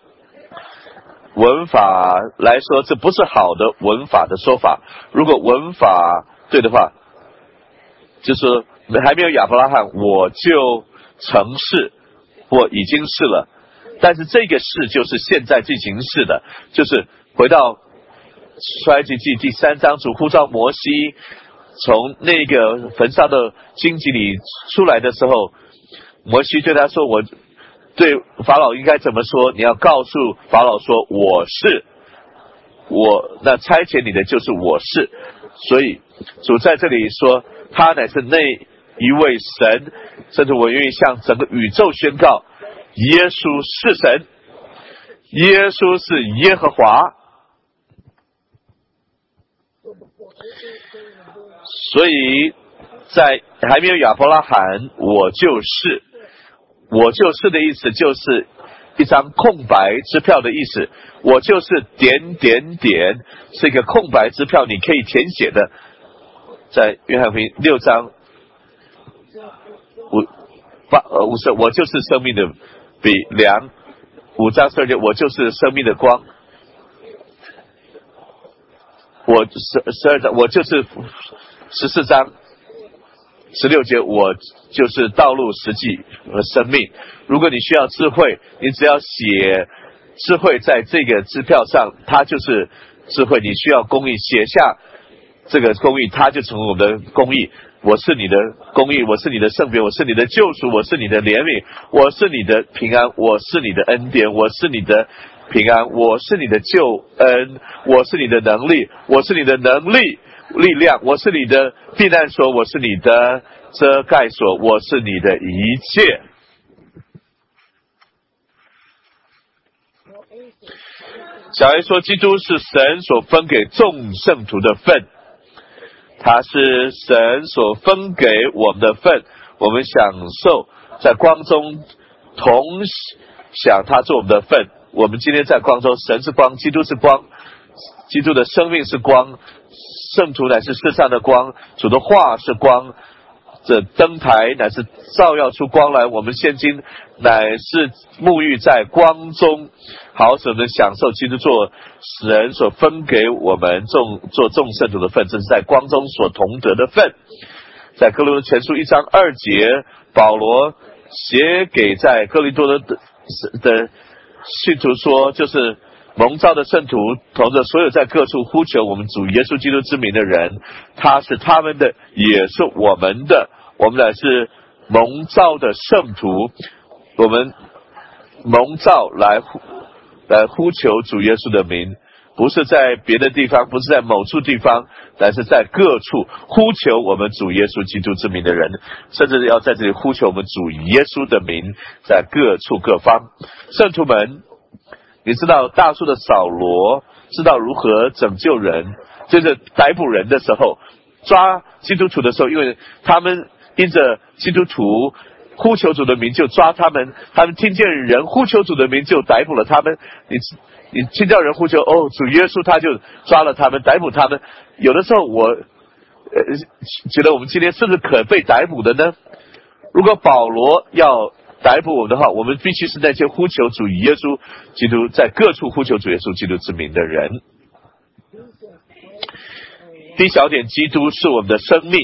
文法来说，这不是好的文法的说法。如果文法对的话，就是还没有亚伯拉罕，我就曾是或已经是了。但是这个是就是现在进行式的，就是回到出埃及记第3章，主呼召摩西从那个焚烧的荆棘里出来的时候，摩西对他说，我对法老应该怎么说？你要告诉法老说，我是我，那差遣你的就是我是。所以主在这里说，他乃是那一位神，甚至我愿意向整个宇宙宣告，耶稣是神，耶稣是耶和华。所以在还没有亚伯拉罕，我就是的意思就是一张空白支票的意思，我就是点点点，是一个空白支票，你可以填写的。在约翰福音6章50，我就是生命的粮，5章12节，我就是生命的光，我12章，我就是14章16节，我就是道路、实际和生命。如果你需要智慧，你只要写智慧在这个支票上，它就是智慧。你需要公义，写下这个公义，它就成为我们的公义。 我是你的公义，我是你的圣别，我是你的救赎，我是你的怜悯，我是你的平安，我是你的恩典，我是你的平安，我是你的救恩，我是你的能力，我是你的能力力量，我是你的避难所，我是你的遮盖所，我是你的一切。小 A 说，基督是神所分给众圣徒的份，他是神所分给我们的份，我们享受在光中同享他做我们的份。我们今天在光中，神是光，基督是光，基督的生命是光，圣徒乃是世上的光，主的话是光，这灯台乃是照耀出光来，我们现今乃是沐浴在光中，好使我们享受基督做神所分给我们做众圣徒的份，这是在光中所同得的份。在哥林多前书1章2节，保罗写给在哥林多的信徒说，就是蒙召的圣徒同着所有在各处呼求我们主耶稣基督之名的人，他是他们的，也是我们的，我们乃是蒙召的圣徒，我们蒙召来呼求主耶稣的名，不是在别的地方，不是在某处地方，乃是在各处呼求我们主耶稣基督之名的人，甚至要在这里呼求我们主耶稣的名，在各处各方。圣徒们，你知道大数的扫罗知道如何拯救人，就是逮捕人的时候，抓基督徒的时候，因为他们因着基督徒呼求主的名就抓他们，他们听见人呼求主的名就逮捕了他们。你听到人呼求主耶稣，他就抓了他们，逮捕他们。有的时候我觉得我们今天是不是可被逮捕的呢？如果保罗要逮捕我们的话，我们必须是那些呼求主耶稣基督，在各处呼求主耶稣基督之名的人。第一小点，基督是我们的生命。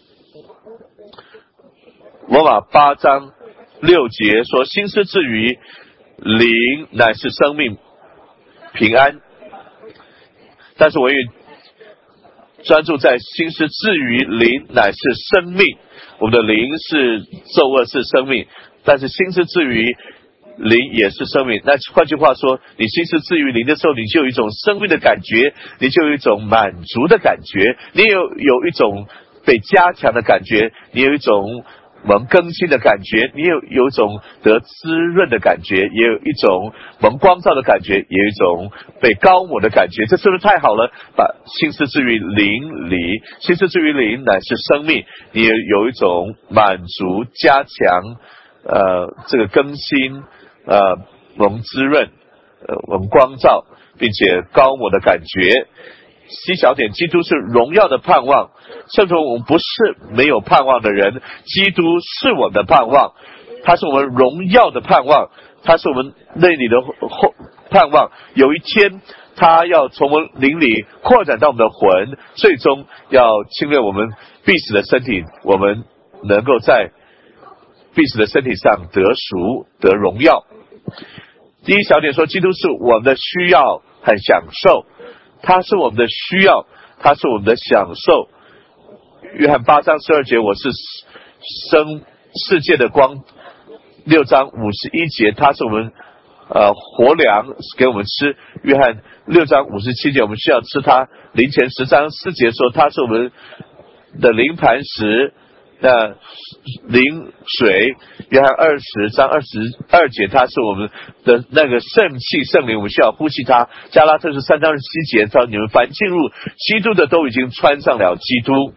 罗马8章6节说，心思至于灵乃是生命平安，但是我愿专注在心思至于灵乃是生命。我们的灵是咒恶是生命，但是心思至于灵也是生命。那换句话说，你心思至于灵的时候，你就有一种生命的感觉，你就有一种满足的感觉，你有一种被加强的感觉，你有一种蒙更新的感觉，你有一种得滋润的感觉，也有一种蒙光照的感觉，也有一种被高抹的感觉。这是不是太好了？把心思至于灵里，心思至于灵乃是生命，你也有一种满足加强这个更新蒙滋润蒙光照并且高抹的感觉。C 小点，基督是荣耀的盼望。圣徒，我们不是没有盼望的人，基督是我们的盼望，他是我们荣耀的盼望，他是我们内里的盼望。有一天他要从我们灵里扩展到我们的魂，最终要侵略我们必死的身体，我们能够在必死的身体上得赎得荣耀。第一小点说，基督是我们的需要和享受，他是我们的需要，他是我们的享受。约翰8章12节，我是生世界的光。6章51节，他是我们活粮给我们吃。约翰6章57节，我们需要吃它。林前10章4节说，他是我们的灵磐石灵水。约翰20章22节，他是我们的那个圣气圣灵，我们需要呼吸它。加拉特书3章7节说，你们凡进入基督的都已经穿上了基督。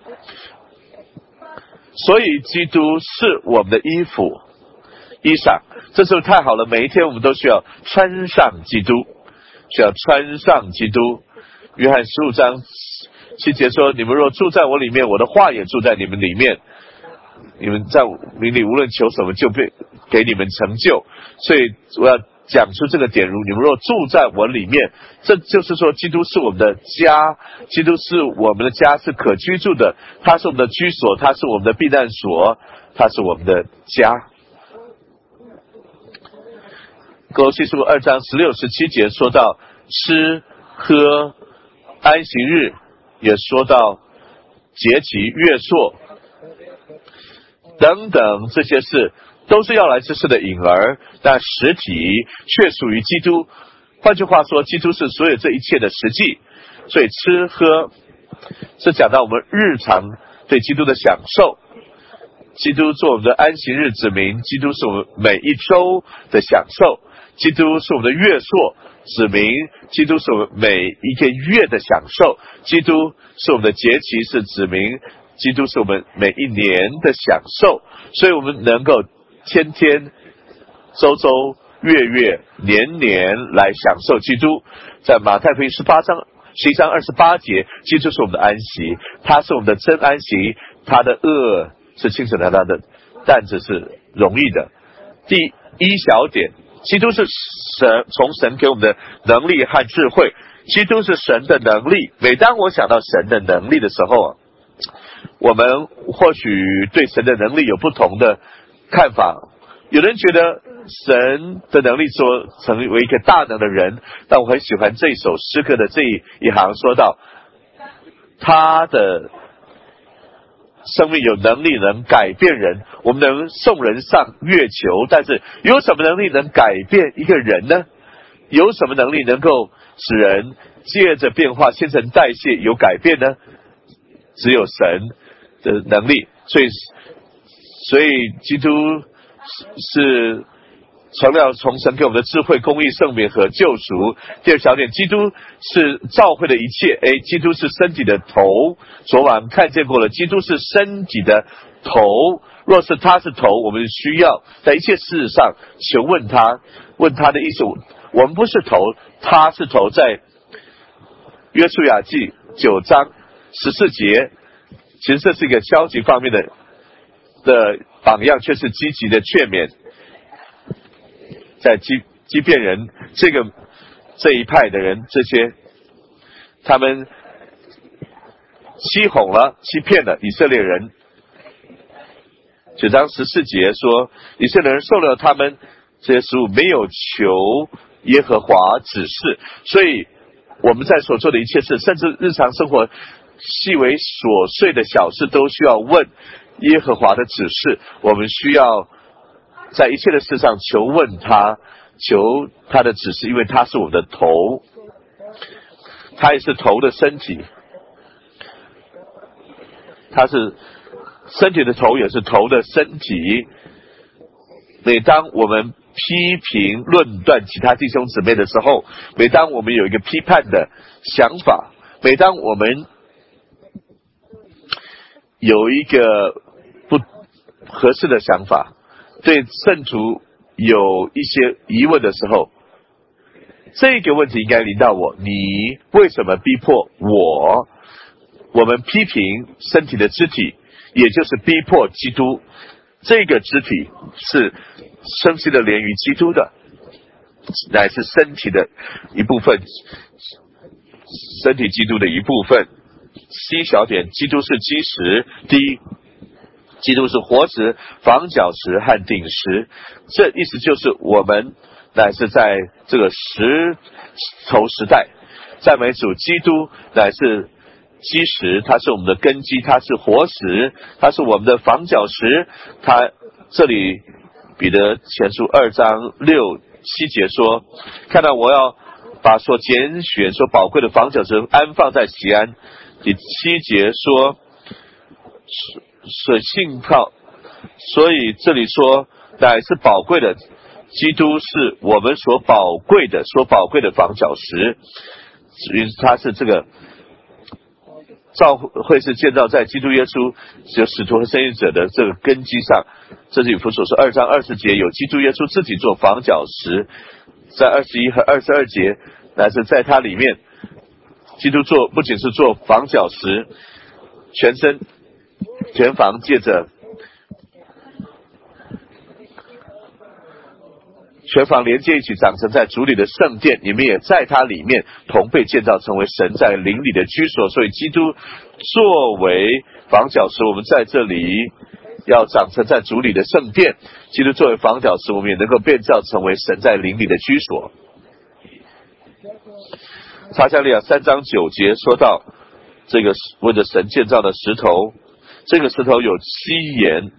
所以基督是我们的衣裳，这是不是太好了？每一天我们都需要穿上基督，需要穿上基督。约翰15章7节说，你们若住在我里面，我的话也住在你们里面，你们在灵里无论求什么，就给你们成就。所以我要讲出这个点，如你们若住在我里面，这就是说基督是我们的家，基督是我们的家，是可居住的，他是我们的居所，他是我们的避难所，他是我们的家。哥罗西书2章16、17节说到吃喝安息日，也说到节期月朔， 等等，这些事都是要来之事的影儿，但实体却属于基督。换句话说，基督是所有这一切的实际。所以吃喝是讲到我们日常对基督的享受，基督做我们的安息日指明，基督是我们每一周的享受，基督是我们的月朔指明，基督是我们每一个月的享受，基督是我们的节期是指明，基督是我们每一年的享受。所以我们能够天天周周月月年年来享受基督。在马太福音11章28节，基督是我们的安息，他是我们的真安息，他的恶是清楚的，他的担子是容易的。第一小点，基督是从神给我们的能力和智慧，基督是神的能力。每当我想到神的能力的时候，我们或许对神的能力有不同的看法。有人觉得神的能力说成为一个大能的人，但我很喜欢这首诗歌的这一行，说到他的生命有能力能改变人。我们能送人上月球，但是有什么能力能改变一个人呢？有什么能力能够使人借着变化新陈代谢有改变呢？只有神的能力。所以基督是成了从神给我们的智慧、公义、圣免和救赎。第二小点，基督是教会的一切。基督是身体的头。昨晚看见过了，基督是身体的头。若是他是头，我们需要在一切事上求问他。问他的意思，我们不是头，他是头。在约书亚记9章14节，其实这是一个消极方面的榜样，却是积极的劝勉。在基遍人这一派的人，这些他们欺骗了以色列人。9章14节说，以色列人受了他们这些食物，没有求耶和华指示。所以我们在所做的一切事，甚至日常生活细微琐碎的小事，都需要问耶和华的指示。我们需要在一切的事上求问他，求他的指示，因为他是我们的头，他也是头的身体，他是身体的头，也是头的身体。每当我们批评论断其他弟兄姊妹的时候，每当我们有一个批判的想法，每当我们有一个不合适的想法，对圣徒有一些疑问的时候，这个问题应该临到我，你为什么逼迫我？我们批评身体的肢体，也就是逼迫基督。这个肢体是生气的连于基督的，乃是身体的一部分，身体基督的一部分。C 小点，基督是基石。第一，基督是活石、房角石和顶石。这意思就是我们乃是在这个石头时代，赞美主，基督乃是基石，它是我们的根基，它是活石，它是我们的房角石。它这里彼得前书2章6、7节说，看到我要把所拣选所宝贵的房角石安放在锡安。第7节说是信靠，所以这里说乃是宝贵的，基督是我们所宝贵的房角石。它是这个教会是建造在基督耶稣就使徒和生育者的这个根基上。这是以弗所书2章20节，有基督耶稣自己做房角石。在21和22节，乃是在它里面，基督不仅是做房角石，全房借着全房连接一起，长成在主里的圣殿，你们也在它里面同被建造成为神在灵里的居所。所以基督作为房角石，我们在这里要长成在主里的圣殿。基督作为房角石，我们也能够变造成为神在灵里的居所。撒迦利亚3章9节说到，这个为着神建造的石头， 这个石头有7言，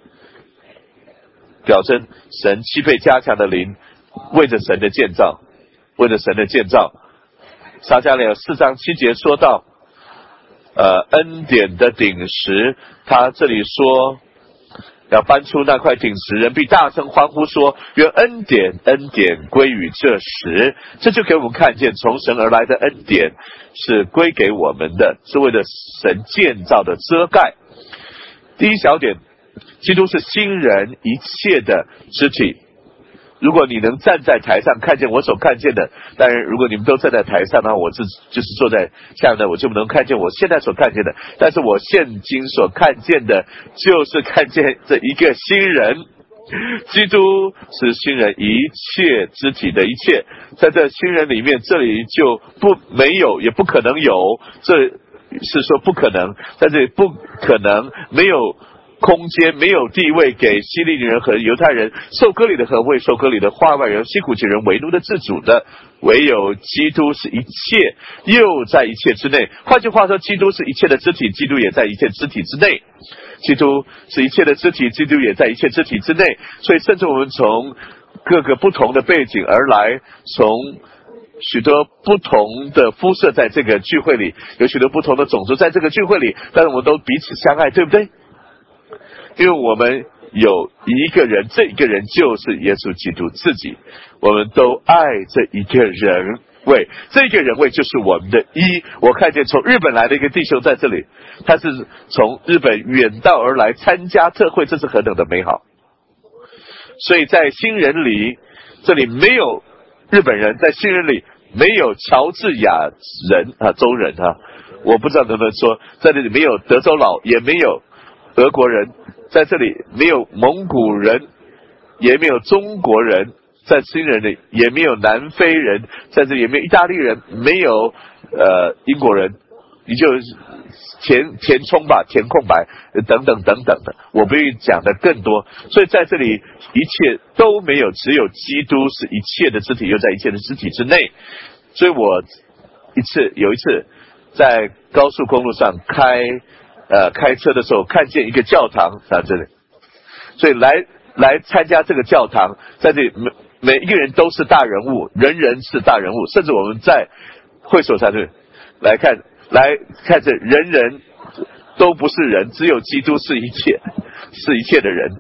表征神7倍加强的灵，为着神的建造，为着神的建造。撒迦利亚4章7节说到恩典的顶石，他这里说要搬出那块顶石，人必大声欢呼说，愿恩典归于这石。这就给我们看见从神而来的恩典是归给我们的，是为了神建造的遮盖。第一小点，基督是新人一切的肢体。如果你能站在台上看见我所看见的，当然如果你们都站在台上的话，我就是坐在下面的，我就不能看见我现在所看见的，但是我现今所看见的就是看见这一个新人。基督是新人一切肢体的一切，在这新人里面，这里就没有也不可能有，这是说不可能，在这里不可能没有空间，没有地位给希利尼人和犹太人，受割礼的和未受割礼的，化外人、辛苦其人、为奴的、自主的，唯有基督是一切，又在一切之内。换句话说，基督是一切的肢体，基督也在一切肢体之内。基督是一切的肢体，基督也在一切肢体之内。所以甚至我们从各个不同的背景而来，从许多不同的肤色在这个聚会里，有许多不同的种族在这个聚会里，但是我们都彼此相爱，对不对？因为我们有一个人，这一个人就是耶稣基督自己，我们都爱这一个人位，这个人位就是我们的一。我看见从日本来的一个弟兄在这里，他是从日本远道而来参加特会，这是何等的美好。所以在新人里，这里没有日本人，在新人里没有乔治亚人州人我不知道能不能说，在这里没有德州佬，也没有俄国人，在这里没有蒙古人，也没有中国人，在新人里也没有南非人，在这里也没有意大利人，没有英国人，你就填充吧，填空白等等等等的，我不愿意讲的更多。所以在这里一切都没有，只有基督是一切的肢体，又在一切的肢体之内。所以我有一次在高速公路上开车的时候，看见一个教堂在这里，所以来参加这个教堂，在这里每一个人都是大人物，人人是大人物，甚至我们在会所在这里来看着人人都不是人，只有基督是一切的人。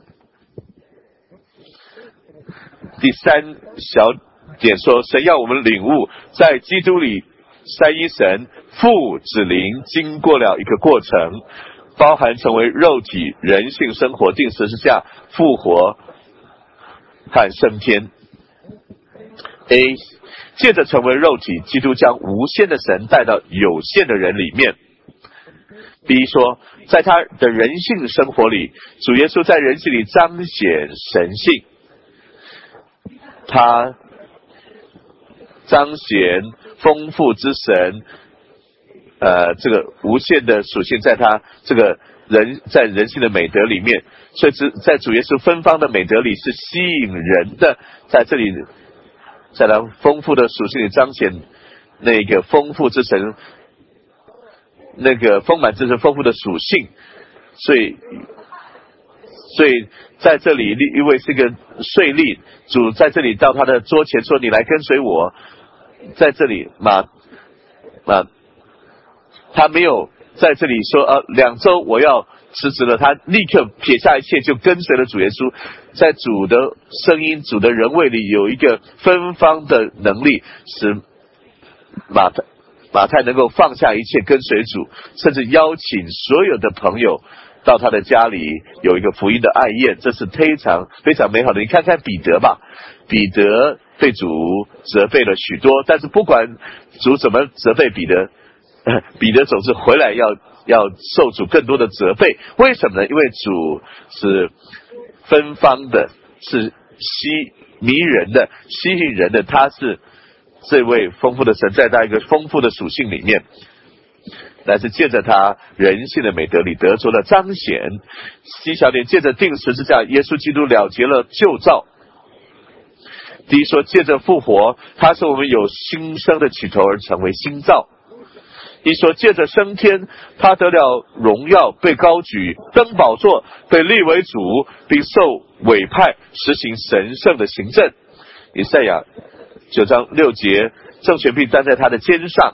第三小点说，神要我们领悟，在基督里三一神父子灵经过了一个过程，包含成为肉体、人性生活、定十字架、复活和升天。A 借着成为肉体，基督将无限的神带到有限的人里面。B 说，在他的人性生活里，主耶稣在人性里彰显神性，他彰显丰富之神这个无限的属性在他这个在人性的美德里面，所以在主耶稣芬芳的美德里是吸引人的，在这里在他丰富的属性里彰显那个丰富之神，那个丰满之神丰富的属性。所以在这里因为是个税吏，主在这里到他的桌前说，你来跟随我。在这里他没有在这里说2周我要辞职了，他立刻撇下一切就跟随了主耶稣。在主的声音、主的人位里有一个芬芳的能力，使马太能够放下一切跟随主，甚至邀请所有的朋友到他的家里有一个福音的爱宴，这是非常非常美好的。你看看彼得吧，彼得被主责备了许多，但是不管主怎么责备彼得，彼得总是回来要受主更多的责备。为什么呢？因为主是芬芳的，是迷人的，吸引人的，他是这位丰富的神在他一个丰富的属性里面，但是借着他人性的美德里得着了彰显。第一小点，借着钉十字架，耶稣基督了结了旧造。第一说，借着复活，他是我们有新生的起头而成为新造。 一说借着升天，他得了荣耀，被高举，登宝座，被立为主，并受委派实行神圣的行政。以赛亚9章6节，政权必担在他的肩上。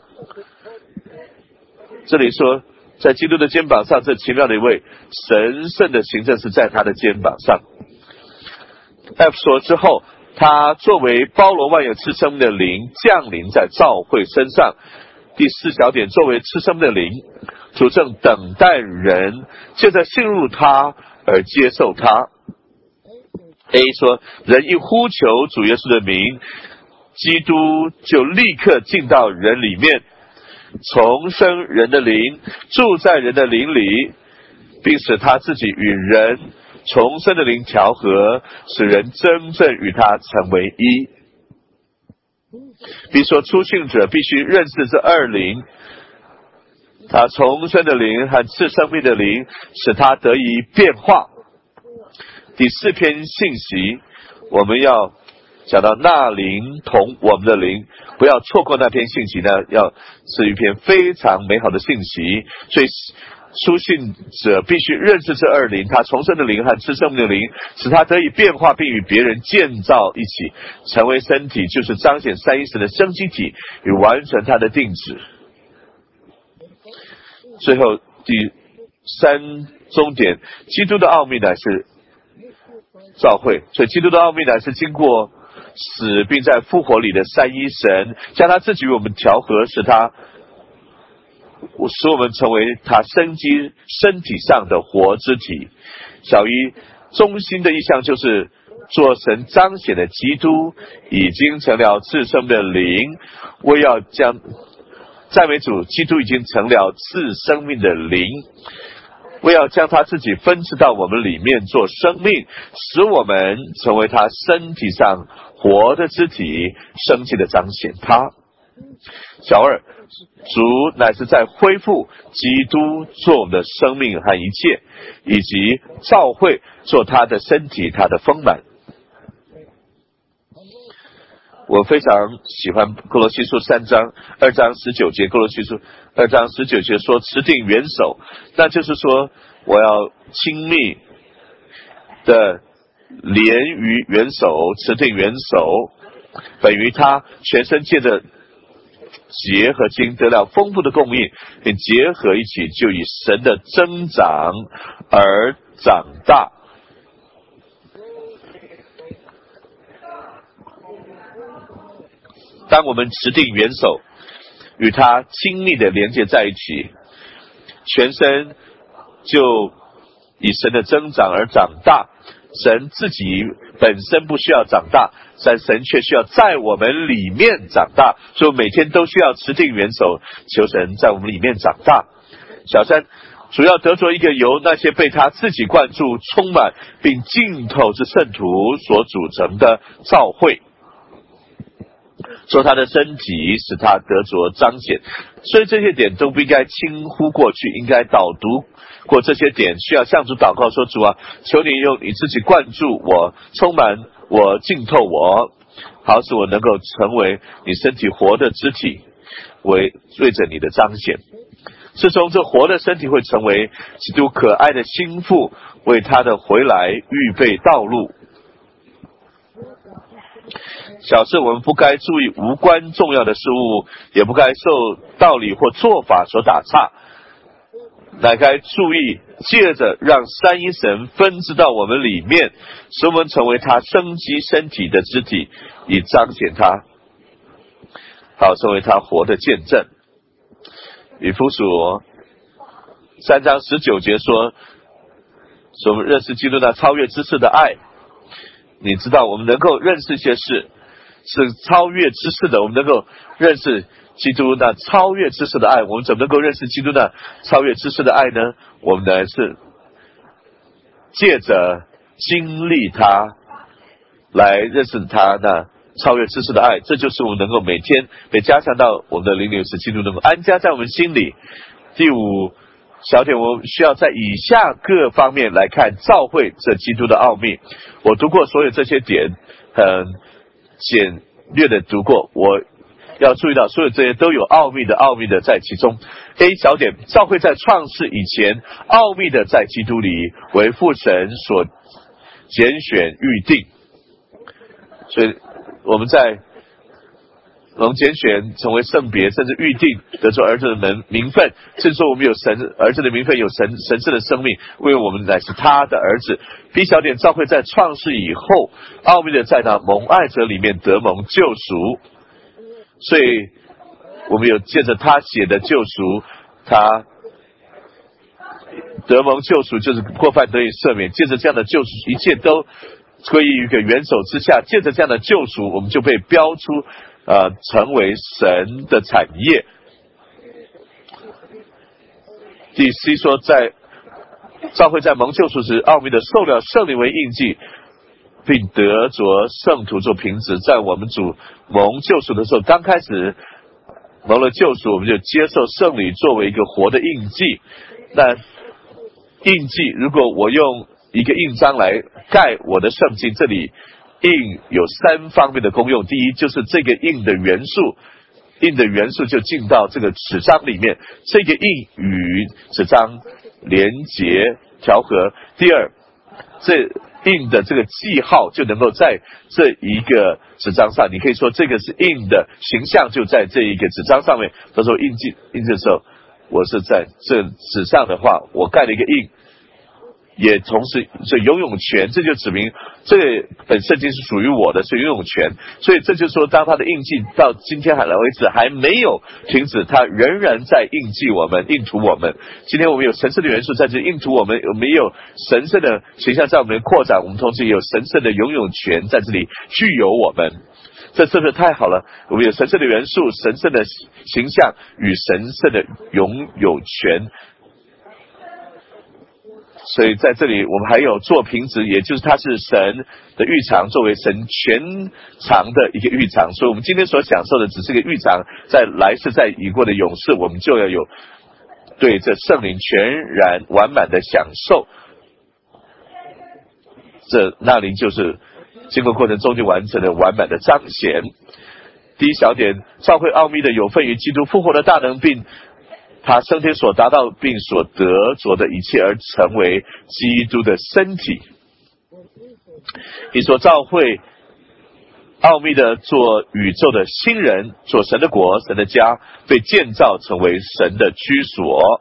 这里说在基督的肩膀上，这奇妙的一位神圣的行政是在他的肩膀上。F 说之后，他作为包罗万有赐生命的灵降临在教会身上。第4小点，作为赐生命的灵，主正等待人借着信入他而接受他。A 说，人一呼求主耶稣的名，基督就立刻进到人里面，重生人的灵，住在人的灵里，并使他自己与人重生的灵调和，使人真正与他成为一。比如说初信者必须认识这二灵，他重生的灵和赐生命的灵，使他得以变化。第4篇信息我们要讲到那灵同我们的灵，不要错过那篇信息呢，是一篇非常美好的信息。所以书信者必须认识这二灵，他重生的灵和赐生命的灵，使他得以变化，并与别人建造一起，成为身体，就是彰显三一神的生机体与完成他的定旨。最后第3终点，基督的奥秘乃是召会，所以基督的奥秘乃是经过死并在复活里的三一神，将他自己与我们调和，使我们成为他身体上的活肢体。小一中心的意象就是做神彰显的基督已经成了赐生命的灵，为要将赞美主，基督已经成了赐生命的灵，为要将他自己分赐到我们里面做生命，使我们成为他身体上活的肢体，生气的彰显他。小二，主乃是在恢复基督做我们的生命和一切，以及召会做他的身体，他的丰满。我非常喜欢哥罗西书2章19节，哥罗西书2章19节说持定元首，那就是说我要亲密的连于元首，持定元首，本于他全身借着结和经得了丰富的供应，并结合一起，就以神的增长而长大。当我们持定元首，与他亲密的连接在一起，全身就以神的增长而长大。神自己本身不需要长大，但神却需要在我们里面长大，所以每天都需要持定元首，求神在我们里面长大。小三，主要得着一个由那些被他自己灌注、充满并浸透之圣徒所组成的召会，做他的身体，使他得着彰显。所以这些点都不应该轻忽过去，应该导读过这些点，需要向主祷告说，主啊，求你用你自己灌注我，充满我，浸透我，好使我能够成为你身体活的肢体，为着你的彰显。最终这活的身体会成为基督可爱的心腹，为他的回来预备道路。小事我们不该注意无关重要的事物，也不该受道理或做法所打岔，乃该注意借着让三一神分支到我们里面，使我们成为他生机身体的肢体，以彰显他，好成为他活的见证。以弗所3章19节说，我们认识基督那超越知识的爱。你知道我们能够认识一些事是超越知识的，我们能够认识基督那超越知识的爱。我们怎么能够认识基督那超越知识的爱呢？我们乃是借着经历他来认识他那超越知识的爱，这就是我们能够每天被加强到我们的灵里，使基督能够安家在我们心里。第5小点，我们需要在以下各方面来看召会这基督的奥秘。我读过所有这些点，很简略的读过，我要注意到所有这些都有奥秘的在其中。A 小点，教会在创世以前，奥秘的在基督里为父神所拣选预定。所以我们能拣选成为圣别，甚至预定得做儿子的名分，甚至说我们有神儿子的名分，有神圣的生命，因为我们乃是他的儿子。B 小点，教会在创世以后，奥秘的在那蒙爱者里面得蒙救赎，所以我们有借着他写的救赎，他得蒙救赎就是过犯得以赦免，借着这样的救赎，一切都归于一个元首之下，借着这样的救赎，我们就被标出成为神的产业。第 C 说，在教会在蒙救赎时，奥秘的受了圣灵为印记，并得着圣徒做凭据。在我们主蒙救赎的时候，刚开始蒙了救赎，我们就接受圣灵作为一个活的印记。那印记，如果我用一个印章来盖我的圣经，这里印有3方面的功用。第一，就是这个印的元素就进到这个纸张里面，这个印与纸张连结调和。第二，这印的这个记号就能够在这一个纸张上，你可以说这个是印的形象就在这一个纸张上面。到时候印记的时候，我是在这纸上的话，我盖了一个印，也同时这拥有权，这就指明这本圣经是属于我的，是拥有权。所以这就是说，当他的印记到今天为止还没有停止，他仍然在印记我们，印图我们。今天我们有神圣的元素在这印图我们，我们有神圣的形象在我们扩展，我们同时也有神圣的拥有权在这里具有我们。这是不是太好了？我们有神圣的元素、神圣的形象与神圣的拥有权。所以在这里我们还有做凭据，也就是它是神的御场，作为神全常的一个御场。所以我们今天所享受的只是个御场，在来世在已过的永世，我们就要有对这圣灵全然完满的享受。那灵就是经过过程中就完成了完满的彰显。第一小点，教会奥秘的有份于基督复活的大能，并他升天所达到并所得着的一切，而成为基督的身体。你说教会奥秘的做宇宙的新人，做神的国、神的家，被建造成为神的居所。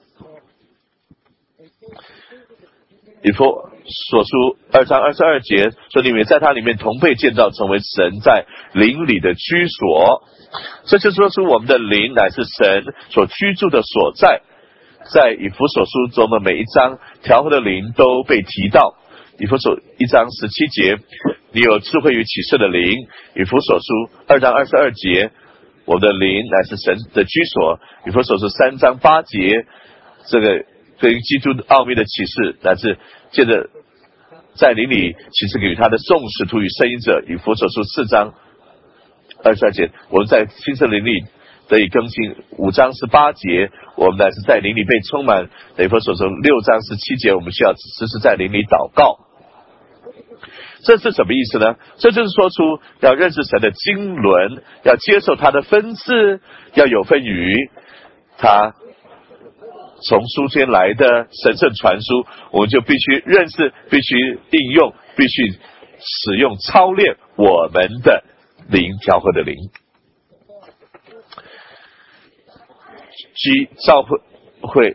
以弗所书2章22节说，你们在他里面同被建造成为神在灵里的居所。这就说出我们的灵乃是神所居住的所在。在以弗所书中的每一章调和的灵都被提到。以弗所1章17节，你有智慧与启示的灵。以弗所书2章22节，我的灵乃是神的居所。以弗所书3章8节，这个对于基督奥秘的启示，乃是借着在灵里启示给他的众使徒与圣音者。以弗所书4章22节，我们在新圣灵里得以更新。5章18节，我们乃是在灵里被充满。以弗所书6章17节，我们需要时时在灵里祷告。这是什么意思呢？这就是说出要认识神的经纶，要接受他的分赐，要有分于他从书间来的神圣传输，我们就必须认识，必须应用，必须使用操练我们的灵，调和的灵。G 教会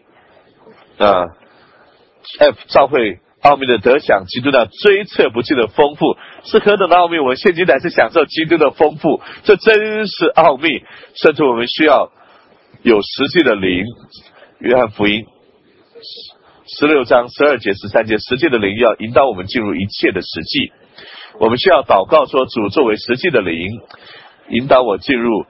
F 教会奥秘的得享基督那追测不尽的丰富，是何等的奥秘！我们现今乃是享受基督的丰富，这真是奥秘。甚至我们需要有实际的灵。约翰福音16章12节13节，实际的灵要引导我们进入一切的实际。我们需要祷告说，主作为实际的灵，引导我进入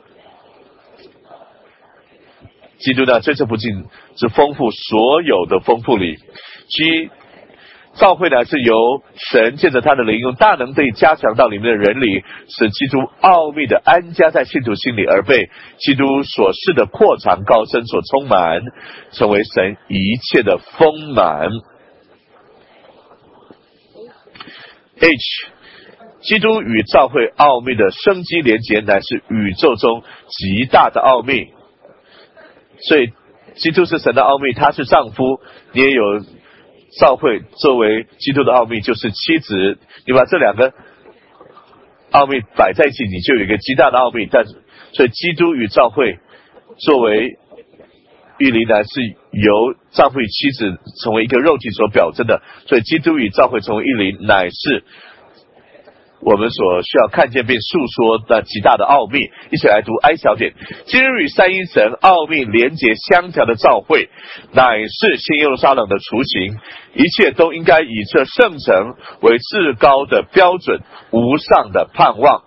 基督那追测不尽之丰富所有的丰富里。教会呢是由神借着他的灵用大能得以加强到里面的人里，使基督奥秘的安家在信徒心里，而被基督所示的扩长高深所充满，成为神一切的丰满。H 基督与教会奥秘的生机连结，乃是宇宙中极大的奥秘。所以基督是神的奥秘，他是丈夫，你也有教会作为基督的奥秘，就是妻子。你把这两个奥秘摆在一起，你就有一个极大的奥秘。所以基督与教会作为御灵，乃是由丈夫与妻子成为一个肉体所表征的。所以基督与教会成为御灵，乃是我们所需要看见并述说的极大的奥秘。一起来读 I 小点。今日与三一神奥秘连结相调的教会，乃是新耶路撒冷的雏形。一切都应该以这圣城为至高的标准，无上的盼望。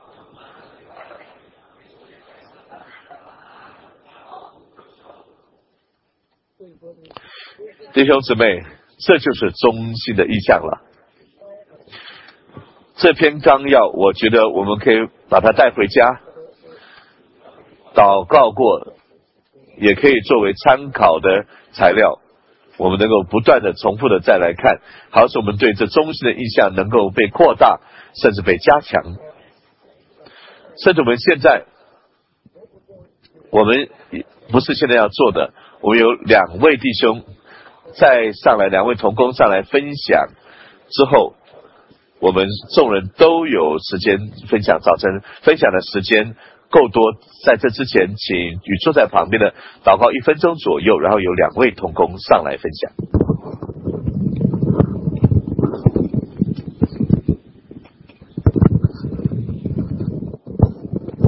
弟兄姊妹，这就是中心的意象了。这篇纲要，我觉得我们可以把它带回家，祷告过，也可以作为参考的材料，我们能够不断的重复的再来看，好使我们对这中心的意象能够被扩大，甚至被加强。甚至我们现在，我们不是现在要做的，我们有2位弟兄再上来，2位同工上来分享之后，我们众人都有时间分享。早晨分享的时间够多，在这之前请与坐在旁边的祷告1分钟左右，然后有2位同工上来分享。